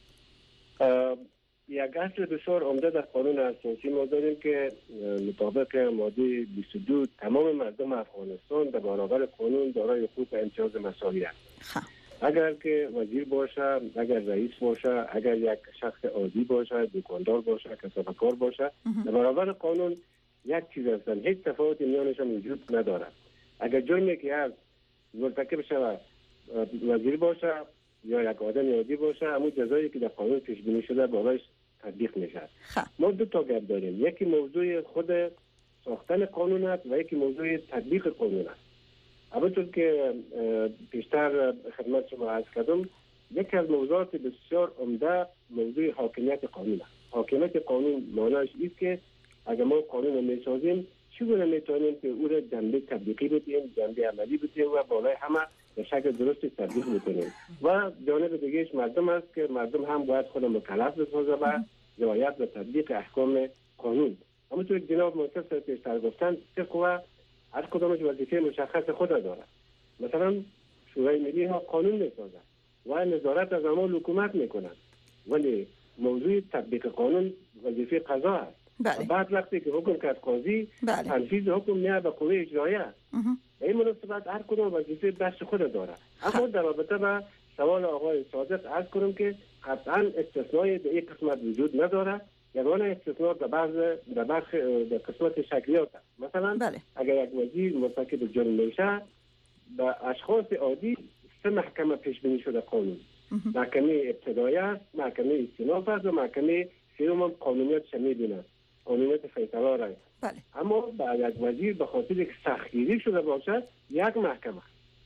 یک اصل بسیار عمده در قانون اساسی ما داریم که مطابق ماده بیست و دو تمام مردم افغانستان در برابر قانون دارای حقوق امتیاز مساوی هستند. اگر که وزیر باشه، اگر رئیس باشه، اگر یک شخص عادی باشه، دکاندار باشه، کسبکار باشه، در برابر قانون یک چیز هستند، هیچ تفاوتی میانشان وجود ندارد. اگر جایی که از مرتکب شود وزیر باشه یا یک آدم عادی باشه، همون جزایی که در قانون پیش بینی شده بالایش تطبیق میشه. ما دو تا گپ داریم، یکی موضوع خود ساختن قانون است و یکی موضوع تطبیق قانون است. البته که پیشتر خدمت شما عرض کردم، یکی از موضوعات بسیار عمده موضوع حاکمیت قانون است. حاکمیت قانون معنیش است که اگر ما قانون رو میسازیم چگونه میتونیم که او را جنبه تطبیقی بدیم، جنبه عملی بدیم و بالای همه به شکل درستی تطبیق بکنیم. و جانب دیگهش مردم است که مردم هم باید خود مکلف بسازه و رعایت و تطبیق احکام قانون. همونطور که جناب محترم پیشتر گفتند سه قوه هر کدامش وظیفه مشخص خود دارد. مثلا شورای ملی ها قانون میسازند و نظارت از اعمال حکومت میکنند، ولی موضوع تطبیق قانون وظیفه قضا است. بله. بعد وقتی که حکم کرد قاضی بله. تنفیذ حکم میاد به قوه اجراییه. این مناسبت هر کدام وظیفه بخش خود داره. اما در رابطه با سوال آقای صادق عرض کنم که قطعا استثنای در این قسمت وجود نداره. یگانه استثناء در بعض در بخش در قسمت شکلیات است. مثلا بله. اگر یک وزیر مرتکب جرم میشه به اشخاص عادی سه محکمه پیش بینی شده قانون. محکمه ابتداییه، محکمه استئناف است و محکمه سوم قانونیت شامل است. قانونیت فیصله را. بله. اما با یک وزیر به خاطر که سختگیری شده باشد یک محکمه،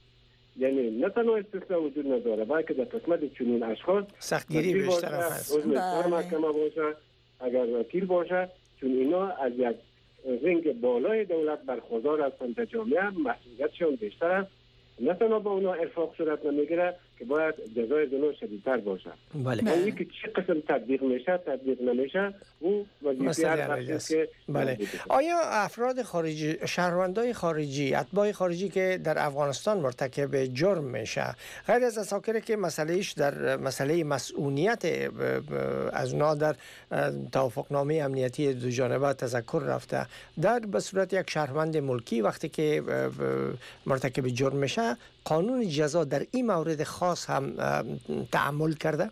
یعنی نه تنها استثناء وجود نداره بلکه در قسمت چنین اشخاص سختگیری بیشتر هست. بله. محکمه باشه، اگر وکیل باشه، چون اینا از یک رنگ بالای دولت برخوردار هستند در جامعه، مسئولیتشون بیشتر است. نه تنها با اونا ارفاق صورت نمیگیره که باید جزای زنا شدیدتر باشه. بله. یعنی که چه قسم تطبیق میشه تطبیق نمیشه او وظیفه هر شخصی که بله. آیا افراد خارجی، شهروندای خارجی، اتباع خارجی که در افغانستان مرتکب جرم میشه، غیر از اساکر که مسئلهش در مسئله مسئولیت از اونا در توافقنامه امنیتی دو جانبه تذکر رفته، در به صورت یک شهروند ملکی وقتی که مرتکب جرم میشه قانون جزا در این مورد خاص هم تعامل کرده؟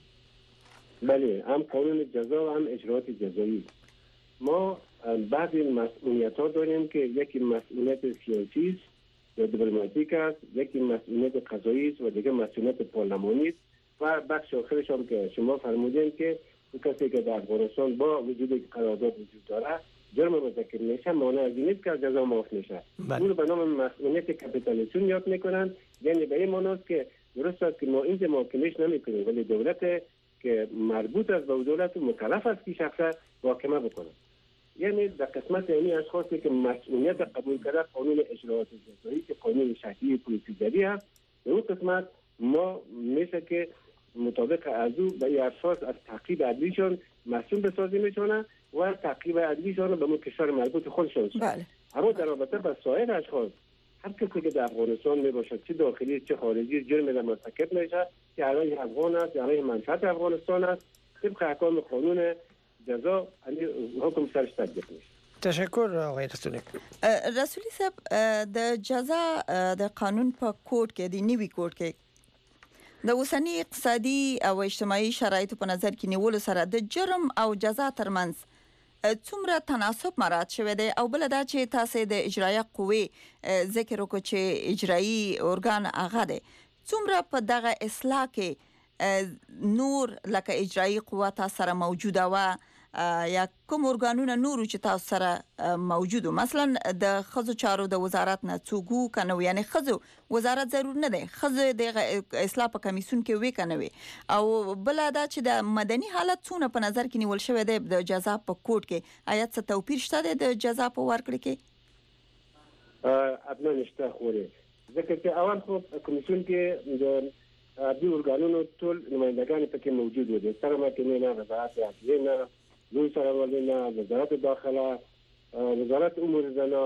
بله، هم قانون جزا و هم اجرات جزایی. ما بعضی مسئولیت ها داریم که یکی مسئولیت سیاسی است یا دیپلماتیک است، یکی مسئولیت قضایی است و دیگه مسئولیت پارلمانی است و بخش آخرش هم که شما فرمودین که کسی که در افغانستان با وجود قرارداد وجود داره جرم مرتکب میشه مانع از این نیست که از جزا معاف میشه. اون رو به نام مسئولیت کپیتالیسیون یاد میکنن، یعنی به این معناست که درست است که ما اینجا محاکمهش نمیکنیم ولی دولت که مربوط است به دولت و مکلف است که شخصا محاکمه بکنه. یعنی در قسمت یعنی اشخاصی که مسئولیت قبول کرده قانون اجراات جزایی که قانون شهری پلیسیگری هست، به اون قسمت ما میشه که مطابق از او به این اشخاص از تعقیب عدلیشان مسئول بسازی میشونه و تعقیب عدلیشان به اون کشور مربوط خودشان شد. بله. اما در رابطه با سایر اشخاص، هر کسی که در افغانستان میباشد چه داخلی چه خارجی جرم را مرتکب میشه که علیه افغان است یا علیه منفعت افغانستان است، طبق احکام قانون جزا حکم سرش تطبیق میشه. تشکر آقای رسولی. رسولی صاحب د جزا د قانون په کوډ کې د نیوي کوډ کې د اوسنی اقتصادي او اجتماعي شرایطو په نظر کې نیول سره د جرم او جزا ترمنځ څومره تناسب مراعات شوی دی او بل دا چې تاسو د اجرایه قوې ذکر وکړو چې اجرایي ارګان هغه دی څومره په دغه اصلاح کې نور لکه اجرایي قوه تاسو سره موجوده و یا کوم ارګانونه نور چې تاسو سره موجود مثلا د خزو چارو د وزارت نه څوګو کنه یعنی خزو وزارت ضرور نه دی خزو د اصلاح په کمیسیون کې وی کنه وی او بل دا چې د مدني حالت څونه په نظر کې نیول شوی دی د جزا په کوډ کې آیا څه توپیر شته د جزا په ورکړه کې ا ادنه نشته خوري ځکه چې اول خو کمیسیون کې د دې ارګانونو ټول نمائندگان پکې موجود دي سره ما کې نه وزارت عدلیه نه لوی سرولینه وزارت داخله وزارت امور زنا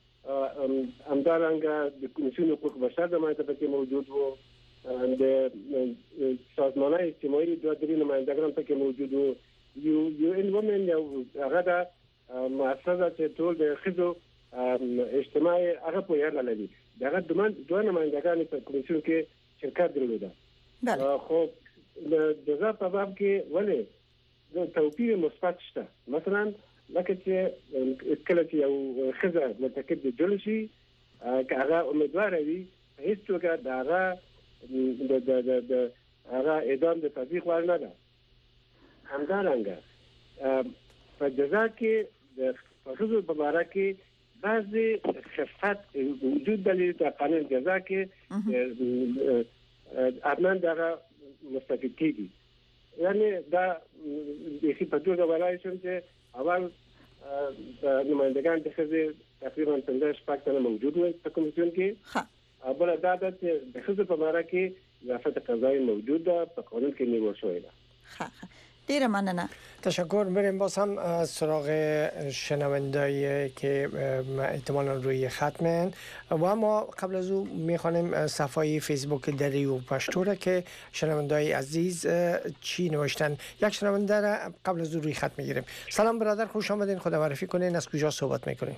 همدارنگه د کمیسیون حقوق بشر د مایته پکې موجود وو د سازمان اجتماعي دوه درې نمایندگان پکې موجود وو یو یو ان ومن یو هغه د مؤسسه چې ټول د خزو اجتماعي هغه په یاد لري دغه دوه نمایندگان په کمیسیون کې شرکت درلوده خو د جزا په باب کې ولې د توپیر مثبت شته مثلا لکه چې کله چې یو خزه مرتکب د جرم شي که هغه امیدوار وي هیڅ توګه د هغه د د د هغه اعدام د تطبیق وړ نه ده. همدارنګه په جزا کې د خزو په اړه کې بعضې خفت وجود دلیل د قانون جزا کې حتما دغه مستفید کیږي. یعنی دا د خې په توګه ولای شم چې اول د نمائندگان د خزې تقریبا پنځه شپږ تنه موجود وي په کمیسیون کې او بل دا چې د خزې په اړه کې ضابطه قضایي موجود ده په قانون کې نیول شوی ده. ها دیر ممنونم. تشکر. بریم باز هم سراغ شنوندایی که احتمالا روی ختمن و ما قبل از او میخوانیم صفحه فیسبوک دریو پشتوره که شنوندای عزیز چی نوشتن. یک شنونده را قبل از او روی خط میگیریم. سلام برادر، خوش آمدین، خدا معرفی کنین، از کجا صحبت میکنین؟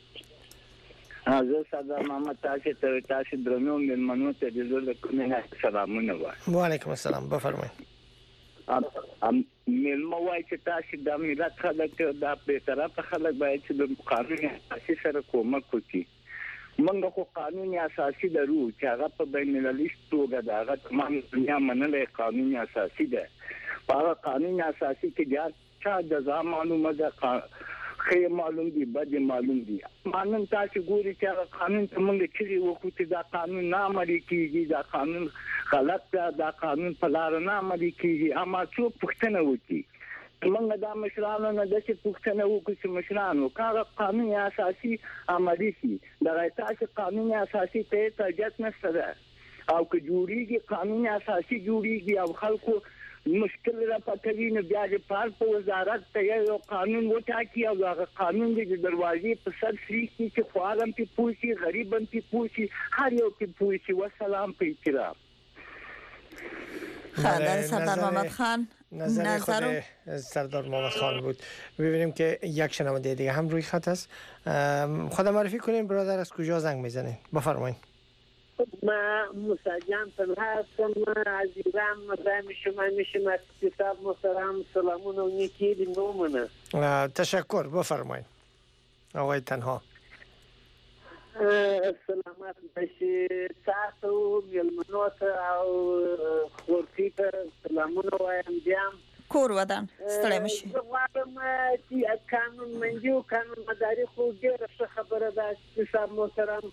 زه صدر محمد تاسو ته تاسو درنو مېلمنو ته د زړه کومه سلامونه وایم. و علیکم السلام، بفرمایئ. ام ملما وای چې تاسو د ملت خلک د په طرف خلک باید چې د قانون اساسي سره کومک وکړي. موږ خو قانون اساسي درو چې هغه په بین المللي توګه د هغه تمام دنیا منلې قانون اساسي ده. په قانون اساسي کې بیا چې د ځا معلومه ده خې معلوم دي بد معلوم دي. قانون تاسو ګوري چې قانون ته موږ چې وکړو چې دا قانون نه عملي کیږي، دا قانون غلط ده، دا قانون په لار نه عملي کیږي. اما څوک پوښتنه وکړي موږ دا مشرانو نه د څه پوښتنه وکړو چې مشرانو کاغه قانون اساسي عملي شي دا تاسو قانون اساسي ته تجت نشته ده او که جوړیږي قانون اساسي جوړیږي او خلکو مشکل را پټوي نو بیا د پال په وزارت ته یو قانون وټاکي او هغه قانون د دروازې په سر سری چې خوارم په پوښي غریبم په پوښي هر یو په پوښي والسلام په احترام. خدای سردار محمد خان نظر خود سردار محمد خان بود. ببینیم که یک شنونده دیگه هم روی خط است. خدا معرفی کنین برادر، از کجا زنگ میزنین؟ بفرمایید. ما مساجم پر هستم از ایران مزایم شما میشم از کتاب محترم سلامون و نیکی دی نومنه. تشکر. بفرمایید آقای تنها. سلامت باشی تاسو ملمنوت او خورتی ته سلامونه وایم بیام کور ودان ستړی مشي. زه غواړم چې قانون منجو قانون مداري خو ډېره ښه خبره ده چې صاحب محترم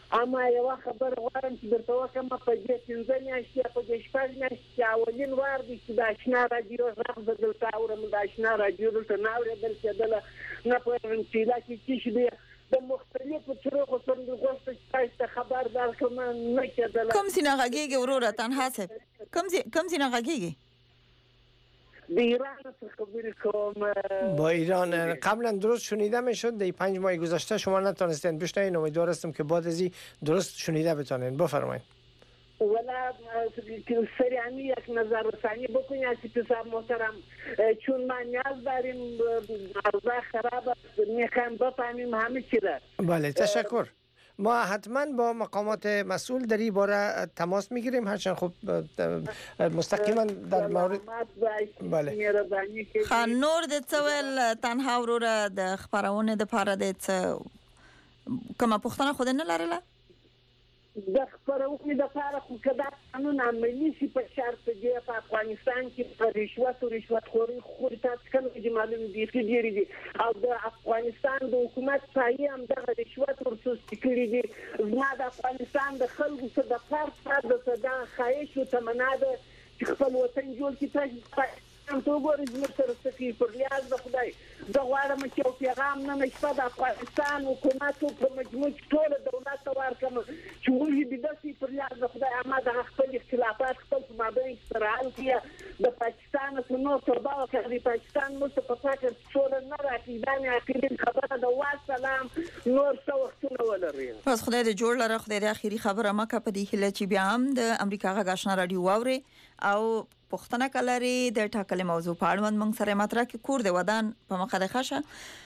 اما یو خبر غواړم چې درته وکړم په دې پنځه میاشتې په دې شپږ میاشتې چې اولین وار دی چې د اشنا راډیو غږ زه دلته اورم د اشنا راډیو دلته نه اورېدل کېدله نه پوهېږم چې دا کې څه شي دی د مختلفو طرقو صندوقو څخه چې تاسو ته خبر درکړم نه کېدله. کوم ځای نه غږېږي وروره تنها صاحب؟ کوم ځای کوم ځای نه غږېږي؟ به ایران خبری کوم. با ایران قبلا درست شنیده میشد در پنج ماه گذشته شما نتونستین بشنوین. امیدوار هستم که بعد از این درست شنیده بتونین. بفرمایید. ولا سریعا یک نظر رسانی بکنید عزیز محترم، چون ما نیاز داریم اوضاع خراب است، میخوایم بفهمیم همه چی را. بله تشکر. ما حتما با مقامات مسئول در این باره تماس میگیریم هرچند خب مستقیما در مورد بله خان نور د څول تنها وروره د خبرونه د پاره د کومه پښتنه خود نه لرله د خبرونه د پاره خو کدا قانون عملی شي په شرط دی په افغانستان کې په رشوت او رشوت خوري خو تاسو کوم چې معلوم دي چې ډیری دي او د افغانستان د حکومت پای هم د رشوت ورسوس کړی دي. زما د افغانستان د خلکو څخه د فرد فرد د صدا خواهش او تمنا ده چې خپل وطن جوړ کړي. تاسو هم تو ګورئ زموږ سره څه پر ریاض د خدای زه غواړم چې یو پیغام نه نشته د افغانستان حکومت په مجموع ټول دولت ته ورکړم چې موږ د داسې پر ریاض د خدای اما د خپل اختلافات خپل په مابین کې سره حل کړي. د پاکستان څخه نو توبه وکړي. د پاکستان مو په فکر څور نه راځي دا نه اخیری خبره د واسلام نور څو وختونه ولري. پس خدای دې جوړ لره. خدای دې اخیری خبره ما کا په دې هله چې بیا هم د امریکا غږ آشنا رادیو واوري او پښتنه کلري د ټاکلې موضوع په اړه موږ سره مطرح کې کور دی ودان په مخه د خشه.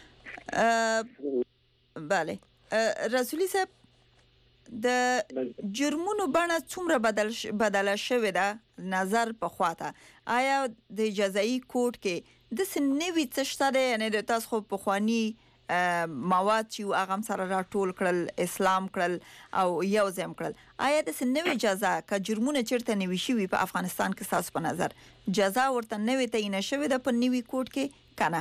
بله رسولي صاحب د جرمونو بڼه څومره بدل بدله شوې ده نظر په خواته؟ آیا د جزایي کوډ کې د سنوي څه شته ده؟ یعنی د تاسو خو په خواني مواد چې هغه سره راټول کړل اسلام کړل او یو ځم کړل، آیا د سنوي جزا که جرمونه چیرته نوي شوي په افغانستان کې تاسو په نظر جزا ورته نوي تعیین شوې ده په نوي کوډ کې کنه؟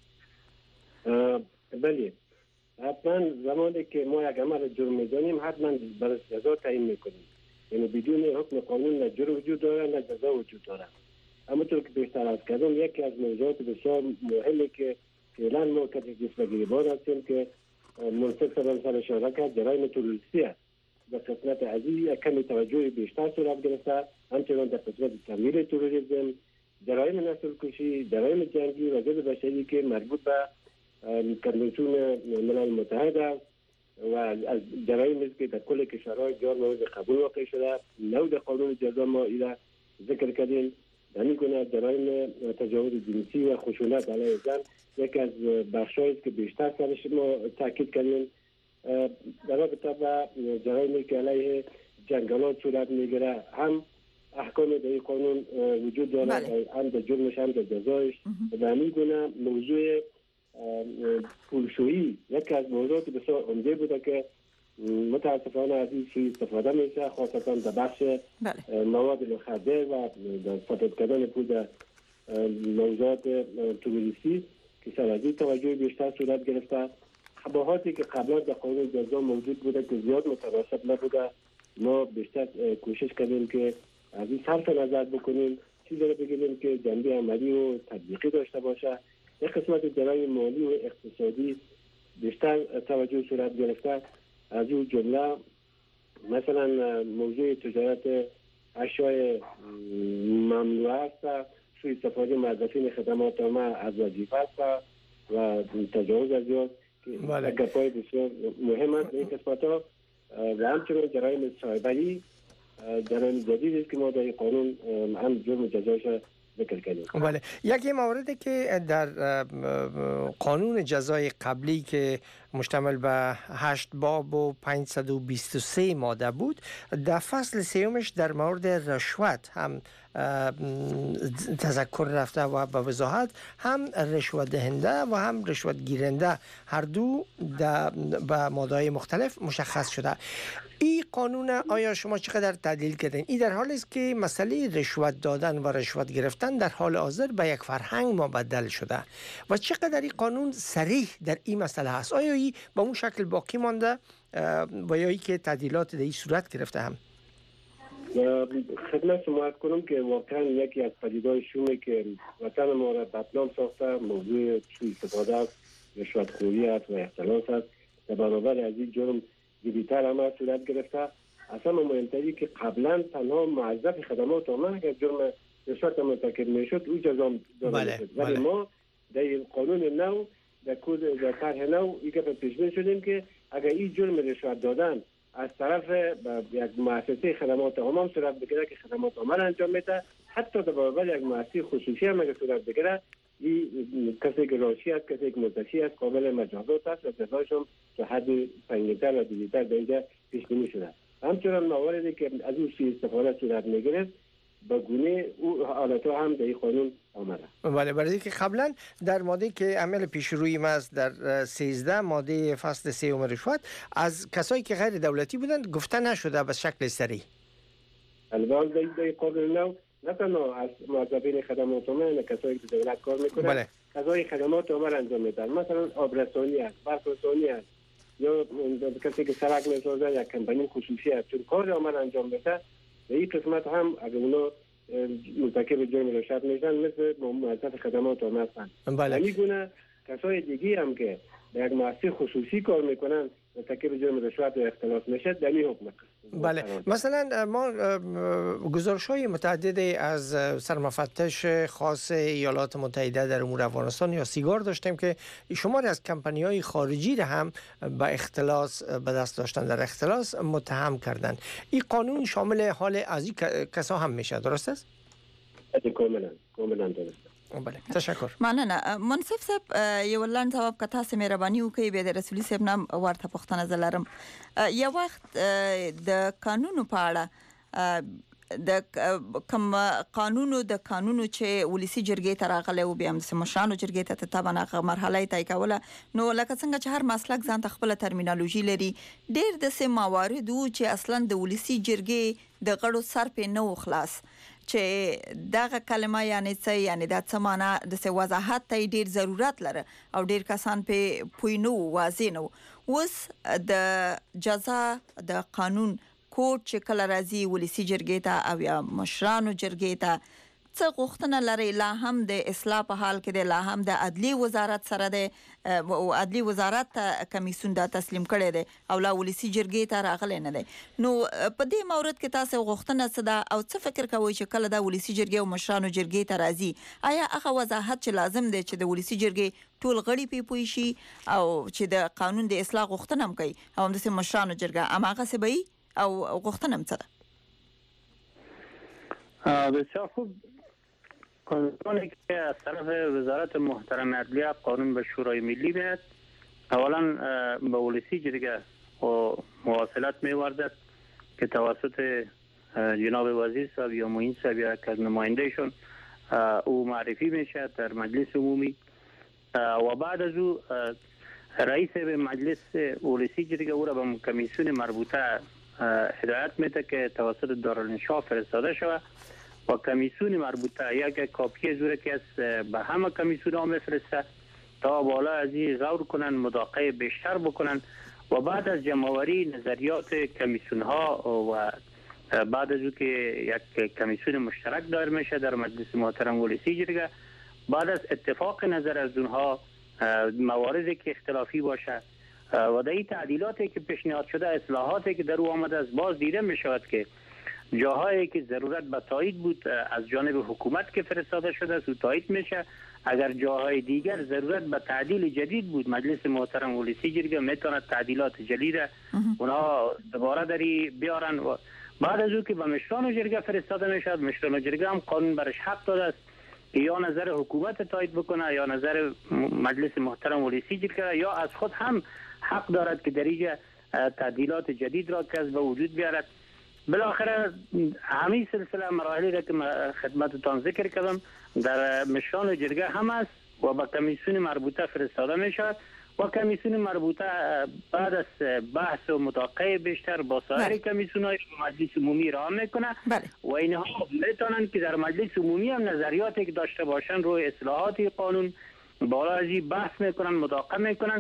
بله حتما زمانی که ما یک عمل جرم می‌دانیم حتما برای جزا تعیین می‌کنیم. یعنی بدون حکم قانون نه جرم وجود داره نه جزا وجود داره. همونطور که بیشتر از کردم یکی از موضوعات بسیار مهمی که فعلا ما کسی جسمگیری بار هستیم که منصف سران سر اشاره کرد جرایم تروریستی است. در قسمت عزیزی کمی توجه بیشتر صورت گرفته، همچنان در قسمت تمویل تروریسم، جرایم نسل کشی، جرایم جنگی و ضد بشری که مربوط به کنوانسیون ملل متحد است و از جرایم است که در کل کشورهای جار مورد قبول واقع شده. نوع قانون جزا ما ایره ذکر کردیم. در این گونه جرایم تجاوز جنسی و خشونت علیه زن یکی از بخش‌هایی است که بیشتر سرش ما تاکید کردیم. در رابطه با جرایمی که علیه جنگلات صورت میگیره هم احکام در این قانون وجود داره، هم در جرمش هم در جزایش. در این گونه موضوع پولشویی یکی از موضوعات بسیار عمده بوده که متاسفانه از این سوی استفاده میشه، خاصتا در بخش مواد مخدر و در ثبت کردن پول در موضوعات تروریستی که سرازی توجه بیشتر صورت گرفته. ابهاتی که قبلا در قانون جزا موجود بوده که زیاد متناسب نبوده، ما بیشتر کوشش کردیم که از این صرف نظر بکنیم، چیزی رو بگیریم که جنبه عملی و تطبیقی داشته باشه. یک قسمت جرایم مالی و اقتصادی بیشتر توجه صورت گرفته. از این جمله مثلا موضوع تجارت اشیاء ممنوع است، سوء استفاده موظفین خدمات عامه از وظیفه است و تجاوز از یاد که اگر پای بسیار مهم است این قسمت ها و همچنان جرایم سایبری جرایم جدید است که ما در قانون هم جرم جزایش ذکر کردیم. بله، یکی موردی که در قانون جزای قبلی که مشتمل به هشت باب و پانصد و بیست و سه ماده بود، در فصل سیومش در مورد رشوت هم تذکر رفته و به وضاحت هم رشوت دهنده و هم رشوت گیرنده هر دو به ماده‌های مختلف مشخص شده. این قانون آیا شما چقدر تعدیل کردین؟ این در حالی است که مسئله رشوت دادن و رشوت گرفتن در حال حاضر به یک فرهنگ مبدل شده و چقدر این قانون صریح در این مسئله هست؟ آیا ای به اون شکل باقی مانده و یا ای که تعدیلات در این صورت گرفته هم؟ خدمت شما عرض کنم که واقعا یکی از پدیده‌های شومه که وطن ما را بدنام ساخته موضوع سوء استفاده است، رشوتخوری است و اختلاس است. در برابر از این جرم جدی‌تر هم صورت گرفته. اصلا مهمتری که قبلا تنها موظف خدمات عامه اگر جرم رشوت مرتکب میشد او جزا داده میشد، ولی ما در قانون نو در کد در طرح نو یک پیش بینی شدیم که اگر این جرم رشوت دادن از طرف یک مؤسسه خدمات عامه صورت بگیره که خدمات عامه را انجام میده، حتی در برابر یک مؤسسه خصوصی هم اگر صورت بگیره، این کسی که راشی است، کسی که متشی است، قابل مجازات است و جزایش هم تا حد سنگین‌تر و جدی‌تر در اینجا پیش بینی شده. همچنان مواردی که از اون سوء استفاده صورت میگیره به گونه او حالتها هم در این قانون آمده. بله، برای که قبلا در ماده که عمل پیشروی است در سیزده ماده فصل سه رشوت از کسایی که غیر دولتی بودند گفته نشده به شکل سری. البته در این قانون نو نه تنها از موظفین خدمات عامه نه کسایی که دولت کار میکنند، بله، کسایی خدمات عامه انجام میدن، مثلا آبرسانی است، برقرسانی است، یا کسی که سرک میسازه یا کمپانی خصوصی است، چون کار عامه انجام میده، در این قسمت هم اگر اونا مرتکب جرم رشوت میشن مثل موظف خدمات عامه هستند. بله. همین گونه کسای دیگه هم که در یک مؤسسه خصوصی کار میکنن مرتکب جرم رشوت و اختلاس میشه در این حکم. بله، مثلا ما گزارش‌های متعددی از سرمفتش خاص ایالات متحده در امور افغانستان یا سیگار داشتیم که شماری از کمپانی‌های خارجی را هم به اختلاس به دست داشتن در اختلاس متهم کردند. این قانون شامل حال از این کسا هم میشه، درست است؟ کاملا کاملا درست. بله، تشکر. مننه. منصف صاحب یو لاند جواب که تاسو مهرباني وکړئ به د رسولي صاحب نام ورته پوښتنه زلرم. یو وخت د قانونو په اړه د کوم قانونو د قانونو چې ولسی جرګې ته راغلی او بیا هم د مشرانو جرګې ته تابانه مرحله طی کوله، نو لکه څنګه چې هر مسلک ځان ته خپل ترمینالوژي لري، ډېر د سه موارد وو چې اصلا د ولسی جرګې د غړو سر په نو خلاص چې دغه کلمه یعنی څه یعنی د څه معنا د څه وضاحت ته ډیر ضرورت لره او ډیر کسان په پوینو واضح نو. اوس د جزا د قانون کوډ چې کله راځي ولسی جرګې ته او یا مشرانو جرګې ته څه غوښتنه لري، لا هم د اصلاح په حال کې د لا هم د عدلی وزارت سره د عدلی وزارت ته کمیسیون دا تسلیم کړي دي او لا ولسی جرګې ته راغلی نه دي. نو په دې مورد کې تاسو غوښتنه څه ده او څه فکر کوئ چې کله د ولسی جرګې او مشرانو جرګې ته راځي، آیا هغه وضاحت چې لازم دی چې د ولسی جرګې ټول غړي پی پوي شي او چې د قانون د اصلاح غوښتنه هم کوي او هم د مشرانو جرګه اماغه سبي او غوښتنه هم څه ده؟ بسیار خوب. قانونی که از طرف وزارت محترم عدلیه قانون به شورای ملی میاد، اولا به ولسی جرگه و مواصلت میوردد که توسط جناب وزیر صاحب یا معین صاحب یا که نمایندهشون او معرفی میشه در مجلس عمومی و بعد از او رئیس به مجلس ولسی جرگه او را به کمیسیون مربوطه هدایت میده که توسط دارالانشا فرستاده شود و کمیسیون مربوطه یک کاپی زوره که از به همه کمیسیون ها میفرسته تا بالا از این غور کنن، مداقه بیشتر بکنن و بعد از جمع‌آوری نظریات کمیسیون ها و بعد از او که یک کمیسیون مشترک دایر میشه در مجلس محترم ولسی جرگه، بعد از اتفاق نظر از اونها مواردی که اختلافی باشه و در این تعدیلاتی که پیشنهاد شده، اصلاحاتی که در او آمده است، باز دیده می شود که جاهایی که ضرورت به تایید بود از جانب حکومت که فرستاده شده است و تایید میشه. اگر جاهای دیگر ضرورت به تعدیل جدید بود، مجلس محترم ولسی جرگه میتواند تعدیلات جدید اونها دوباره داری بیارن و بعد از او که به مشران جرگه فرستاده میشد، مشران جرگه هم قانون برش حق داده است که یا نظر حکومت تایید بکنه یا نظر مجلس محترم ولسی جرگه، یا از خود هم حق دارد که در اینجا تعدیلات جدید را که به وجود بیارد. بالاخره همین سلسله مراحلی را که خدمتتان ذکر کردم در مشران جرگه هم است و با کمیسیون مربوطه فرستاده می شود و کمیسیون مربوطه بعد از بحث و مداقه بیشتر با سایر کمیسیون های مجلس عمومی را میکنه و اینها میتونن که در مجلس عمومی هم نظریاتی که داشته باشن روی اصلاحات قانون بالا از این بحث میکنن، مداقه میکنن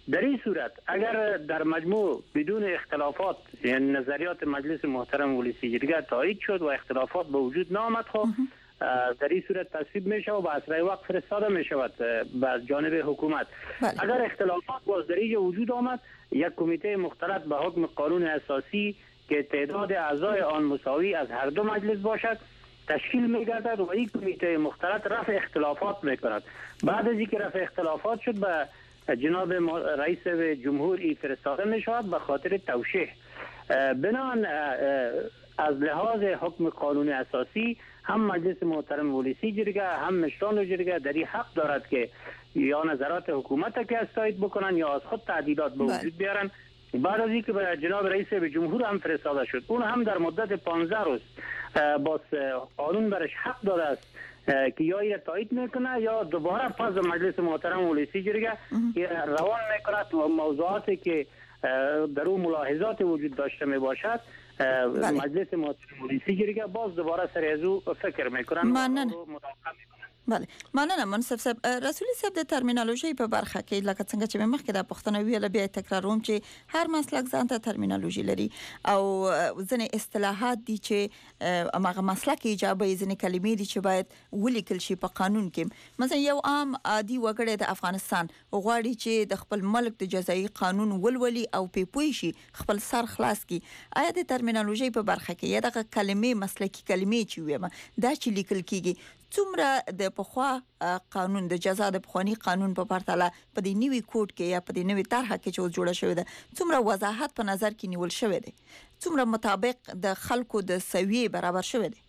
در این صورت اگر در مجموع بدون اختلافات یعنی نظریات مجلس محترم ولسی جرگه تایید شد و اختلافات به وجود نآمد خب در این صورت تصویب می شود و اسرع وقت فرستاده می شود به جانب حکومت. بله. اگر اختلافات باز در اینجا وجود آمد یک کمیته مختلط به حکم قانون اساسی که تعداد اعضای آن مساوی از هر دو مجلس باشد تشکیل می گردد و این کمیته مختلط رفع اختلافات می کند. بعد از اینکه رفع اختلافات شد به جناب رئیس جمهور ای فرستاده می شود به خاطر توشیح. بنان از لحاظ حکم قانون اساسی هم مجلس محترم ولسی جرگه هم مشران جرگه در این حق دارد که یا نظرات حکومت که استایید بکنن یا از خود تعدیلات به وجود بیارن. بعد از اینکه به جناب رئیس جمهور هم فرستاده شد اون هم در مدت پانزده روز باز قانون برش حق داده است که یا این تایید میکنه یا دوباره پس مجلس محترم ولسی جرگه روان میکند و موضوعاتی که در اون ملاحظات وجود داشته می باشد بله. مجلس محترم ولسی جرگه باز دوباره سر از او فکر میکنن ممنون. بله مننه منصف صاحب. رسولی صاحب د ترمینالوژي په برخه کې لکه څنګه چې مخکې د پښتنو ویل بیا تکراروم چې هر مسلک ځانته ترمینالوژي لري او ځنې اصطلاحات دي چې هغه مسلک ایجابي ځنې کلمې دي چې باید ولیکل شي په قانون کې. مثلا یو عام عادي وګړی د افغانستان غواړي چې د خپل ملک د جزایي قانون ولولي او په پوي شي خپل سر خلاص کی. آیا د ترمینالوژي په برخه کې یا د کلمې مسلکي کلمې چې ویم دا چې لیکل کیږي څومره د پخوا قانون د جزا د پخوانی قانون په پرتله په دې نوي کوډ کې یا په دې نوي طرحه کې چې جوړه شوې ده څومره وضاحت په نظر کې نیول شوې ده څومره مطابق د خلکو د سویې برابر شوې ده؟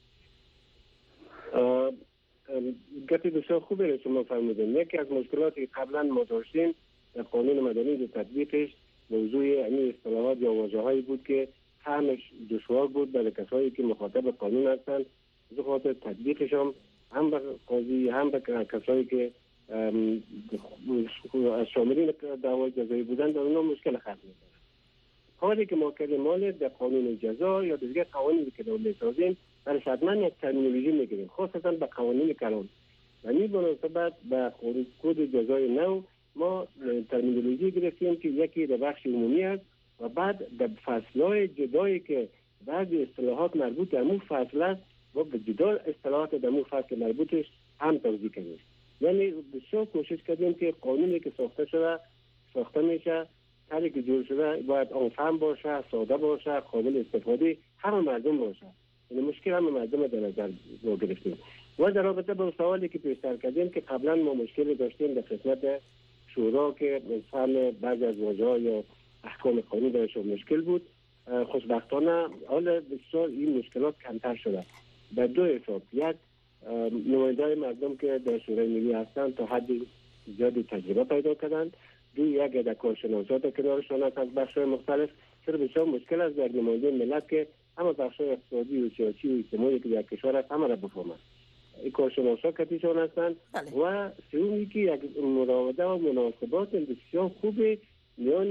گفتی بسیار خوبه رو شما فرمودین. یکی از مشکلاتی قبلا ما داشتیم در قانون مدنی و تطبیقش موضوع این اصطلاحات یا واژه‌هایی بود که همش دشوار بود برای کسایی که مخاطب قانون هستند به خاطر تطبیقشون هم به قاضی هم به کسایی که از شاملین دعوای جزایی بودن در اونها مشکل خلق می‌کنه. کاری که ما کردیم مال در قانون جزا یا دیگه قوانینی که داریم می‌سازیم برای حتما یک ترمینولوژی می‌گیریم خاصتا به قوانین کلان. و این مناسبت به کد جزای نو ما ترمینولوژی گرفتیم که یکی در بخش عمومی است و بعد در فصل‌های جدایی که بعضی اصطلاحات مربوط به همون فصل است و به جدا اصطلاحات در همون فصل مربوطش هم توضیح کردیم. یعنی بسیار کوشش کردیم که قانونی که ساخته شده ساخته میشه طوری که جور شده باید آنفهم باشه، ساده باشه، قابل استفاده همه مردم باشه. یعنی مشکل همه مردم در نظر گرفتیم. و در رابطه با سوالی که پیشتر کردیم که قبلا ما مشکلی داشتیم در خدمت شورا که فهم بعضی از واژه‌ها یا احکام قانون درش مشکل بود. خوشبختانه حالا بسیار این مشکلات کمتر شده. در دو حساب، یک نماینده‌های مردم که در شورای ملی هستند تا حد زیادی تجربه پیدا کردند، دو یک در کارشناسات کنارشان هست از بخش‌های مختلف. چرا بسیار مشکل است در نماینده ملت که همه بخش‌های اقتصادی و سیاسی و اجتماعی که در کشور هست همه را بفهمند. این کارشناسا کتیشان هستند و سومی که یک مراوده و مناسبات بسیار خوبی میان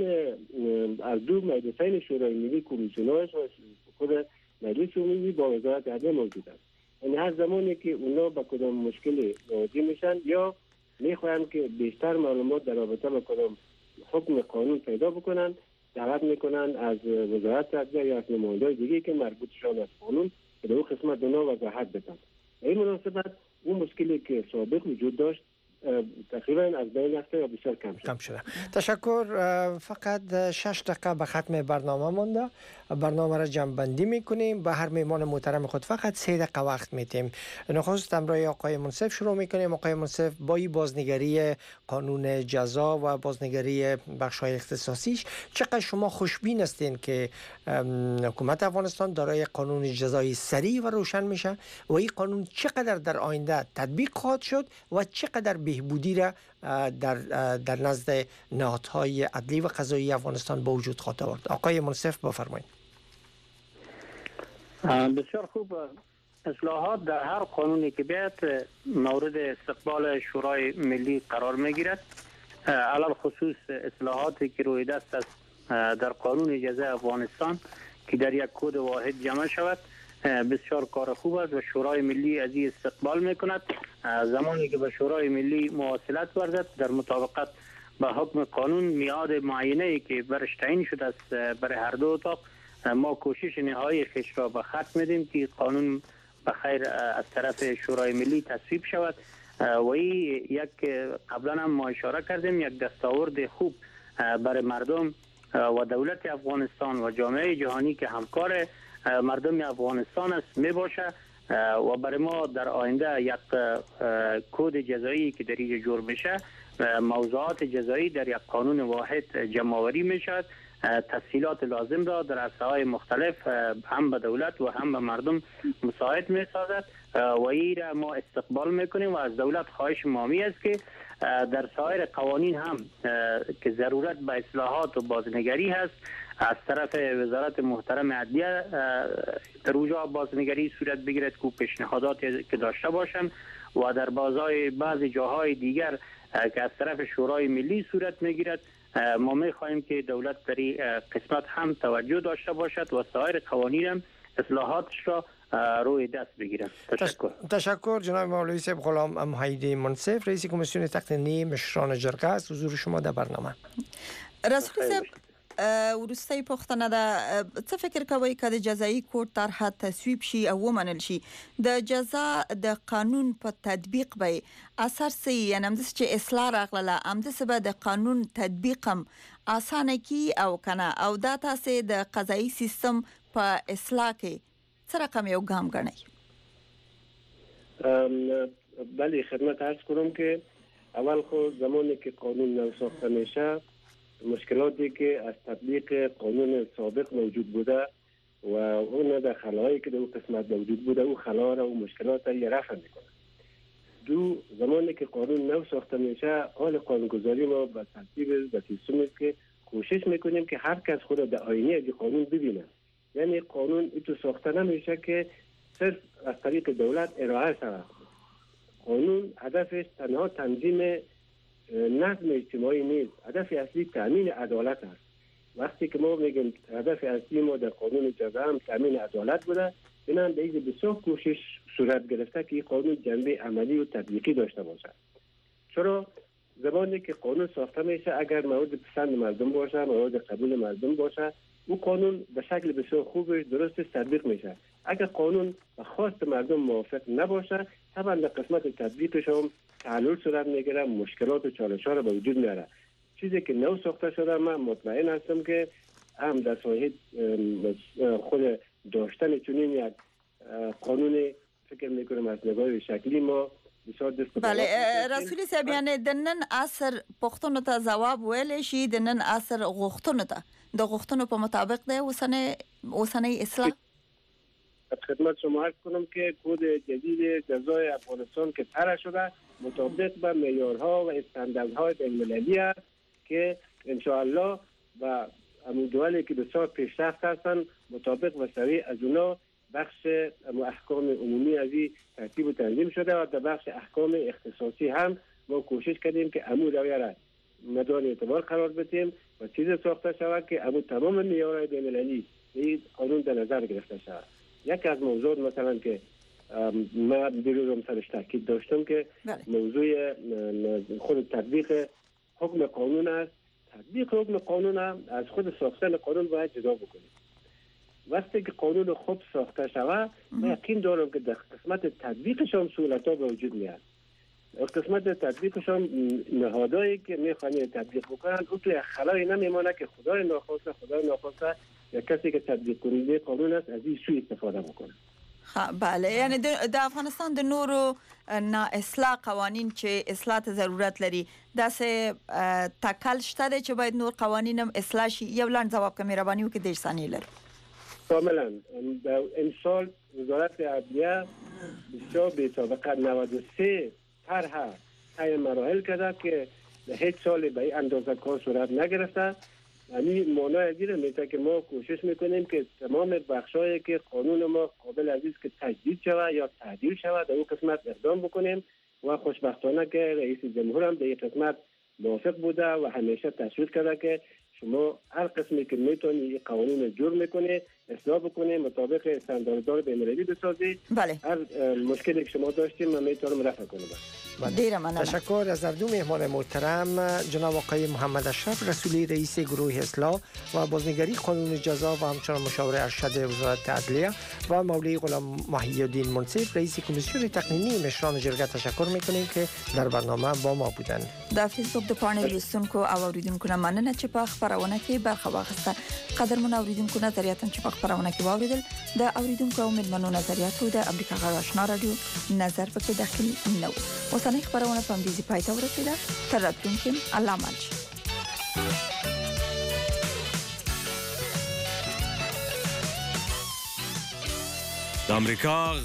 از دو مجلسین شورای ملی کمیسیون‌هاش و خود مجلس عمومی با وزارت عدلیه موجود است. یعنی هر زمانی که اونا با کدام مشکلی مواجه میشن یا میخواهند که بیشتر معلومات در رابطه با کدام حکم قانون پیدا بکنن دعوت میکنن از وزارت عدلیه یا از نماینده‌های دیگه که مربوطشان از قانون که در اون قسمت اونا وضاحت بدن. این مناسبت اون مشکلی که سابق وجود داشت تقریبا از بین رفته یا بسیار کم شده. کم شده. تشکر. فقط شش دقیقه به ختم برنامه مونده. برنامه را جمع بندی میکنیم. به هر میمان محترم خود فقط سه دقیقه وقت میتیم. نخست امروز آقای منصف شروع میکنیم. آقای منصف با این بازنگری قانون جزا و بازنگری بخش‌های اختصاصیش چقدر شما خوشبین هستین که حکومت افغانستان دارای قانون جزایی سریع و روشن میشه و این قانون چقدر در آینده تطبیق خواهد شد و چقدر بهبودی را در در نزد نهادهای عدلی و قضایی افغانستان به وجود خواهد آورد؟ آقای منصف بفرمایید. بسیار خوب. اصلاحات در هر قانونی که بیاد مورد استقبال شورای ملی قرار میگیرد. علل خصوص اصلاحاتی که روی دست است در قانون جزای افغانستان که در یک کد واحد جمع شود بسیار کار خوب است و شورای ملی از این استقبال میکند. زمانی که به شورای ملی مواصلت ورزد در مطابقت به حکم قانون میاد معینه که برش تعیین شده است برای هر دو اتاق، ما کوشش نهایی خیش را به خط میدیم که قانون به خیر از طرف شورای ملی تصویب شود و این یک قبلا هم ما اشاره کردیم یک دستاورد خوب برای مردم و دولت افغانستان و جامعه جهانی که همکار مردم افغانستان است می باشه و برای ما در آینده یک کد جزایی که در اینجا جور میشه، موضوعات جزایی در یک قانون واحد جمع‌آوری میشد، تسهیلات لازم را در عرصه‌های مختلف هم به دولت و هم به مردم مساعد می‌سازد و این را ما استقبال میکنیم و از دولت خواهش مامی است که در سایر قوانین هم که ضرورت به اصلاحات و بازنگری هست از طرف وزارت محترم عدلیه در اونجا بازنگری صورت بگیرد که پیشنهاداتی که داشته باشند و در بازای بعضی جاهای دیگر که از طرف شورای ملی صورت میگیرد ما میخواهیم که دولت در این قسمت هم توجه داشته باشد و سایر قوانین هم اصلاحاتش را روی دست بگیرند. تشکر. تشکر جناب مولوی صاحب غلام محیدی منصف، رئیس کمیسیون تقنینی مشران جرگه از حضور شما در برنامه. رسول صاحب ورسته پوښتنه ده، څه فکر کوي که د جزایي کود طرحه تصویب شي او ومنل شي د جزا د قانون په تطبیق به اثر سي، یعنی همداسې چې اصلاح راغله همداسې به د قانون تطبیق هم اسانه کی او کنه، او دا تاسې د قضایي سیستم په اصلاح کې څه رقم یو ګام ګڼئ؟ بله خدمت عرض کنم که اول خود زمانی که قانون نو ساخته میشه مشکلاتی که از تطبیق قانون سابق موجود بوده و اون در خلاهایی که در اون قسمت موجود بوده او خلا را و مشکلات را رفع میکنه. دو، زمانی که قانون نو ساخته میشه حال قانونگذاری ما به ترتیب به سیستمی است که کوشش میکنیم که هر کس خود در آینه از قانون ببینه. یعنی قانون ایتو ساخته نمیشه که صرف از طریق دولت ارائه شود. قانون هدفش تنها تنظیم نظم اجتماعی نیست، هدف اصلی تامین عدالت است. وقتی که ما میگیم هدف اصلی ما در قانون جزا هم تامین عدالت بوده، اینم به این بسیار کوشش صورت گرفته که این قانون جنبه عملی و تطبیقی داشته باشه. چرا زمانی که قانون ساخته میشه اگر مورد پسند مردم باشه، مورد قبول مردم باشه، او قانون به شکل بسیار خوب درست تطبیق میشه. اگر قانون به خواست مردم موافق نباشه، طبعا در قسمت تطبیقش هم تعلل صورت میگیره، مشکلات و چالش ها را به وجود میاره. چیزی که نو ساخته شده من مطمئن هستم که هم در ساحه خود داشتن چنین یک قانون فکر میکنم از نگاه شکلی ما بسیار دست بله رسول صاحب، یعنی د نن عصر پښتون ته جواب ویل شي، د نن عصر غوښتنو ته د غوښتنو په مطابق د اوسنه اوسنه اصلاح. خدمت شما عرض کنم که کد جدید جزای افغانستان که طرح شده مطابق به معیارها و استانداردهای بین‌المللی است که انشاءالله و همون دوالی که بسیار پیشرفت هستند مطابق و سریع از اونا بخش احکام عمومی از این ترتیب و تنظیم شده و در بخش احکام اختصاصی هم ما کوشش کردیم که امو رویه را مدار اعتبار قرار بدیم و چیز ساخته شود که امو تمام معیارهای بین‌المللی این قانون در نظر گرفته شود. یک از موضوعات مثلا که من دیروز هم سرش تاکید داشتم که بله. موضوع خود تطبیق حکم قانون است. تطبیق حکم قانون هم از خود ساختن قانون باید جدا بکنیم. وقتی که قانون خوب ساخته شود من یقین دارم که در قسمت تطبیقش هم سهولت‌ها به وجود میاد. قسمت تطبیقش هم نهادهایی که میخوان تطبیق بکنن او توی خلایی نمیمانه که خدای ناخواسته خدای ناخواسته یا کسی که تطبیق کننده قانون است از این سوء استفاده بکنه. بله، یعنی د افغانستان د نورو نا اصلاح قوانین چې اصلاح ته ضرورت لري داسې تکل شته دی چې باید نور قوانین هم اصلاح شي؟ یو لاند جواب که مهرباني وکړئ، دېرش ثانیې لري. کاملا امسال وزارت عدلیه بسیار بی‌سابقه نود و سه طرح طی مراحل کرده که هیچ سال به این اندازه کار صورت نگرفته. یعنی معنای از این میشه که ما کوشش میکنیم که تمام بخشایی که قانون ما قابل از است که تجدید شود یا تعدیل شود در اون قسمت اقدام بکنیم و خوشبختانه که رئیس جمهور هم در این قسمت موافق بوده و همیشه تشویق کرده که شما هر قسمی که میتونی این قوانین جور میکنی اصلاح بکنه، مطابق استانداردهای بین‌المللی بسازه. بله. هر مشکلی که شما داشتیم من میتونم رفع کنم. بله. مننه. تشکر از هر دو مهمان محترم، جناب آقای محمد اشرف رسولی رئیس گروه اصلاح و بازنگری قانون جزا و همچنان مشاور ارشد وزارت عدلیه و مولوی غلام محی الدین منصف رئیس کمیسیون تقنینی مشران جرگه تشکر میکنیم که در برنامه با ما بودند. د فیسبوک د پاڼې لوستونکو او اوریدونکو نه مننه چې په خبرونه کې برخه واخیسته. قدرمن اوریدونکو نظریات چې په خبرونه کې واوریدل، د اوریدونکو او ملمنو نظریاتو د امریکا غږ آشنا رادیو نظر پکې داخل نه و. اوسنۍ خبرونه په دې پای ته ورسیده. تر راتلونکي الله ماج. د امریکا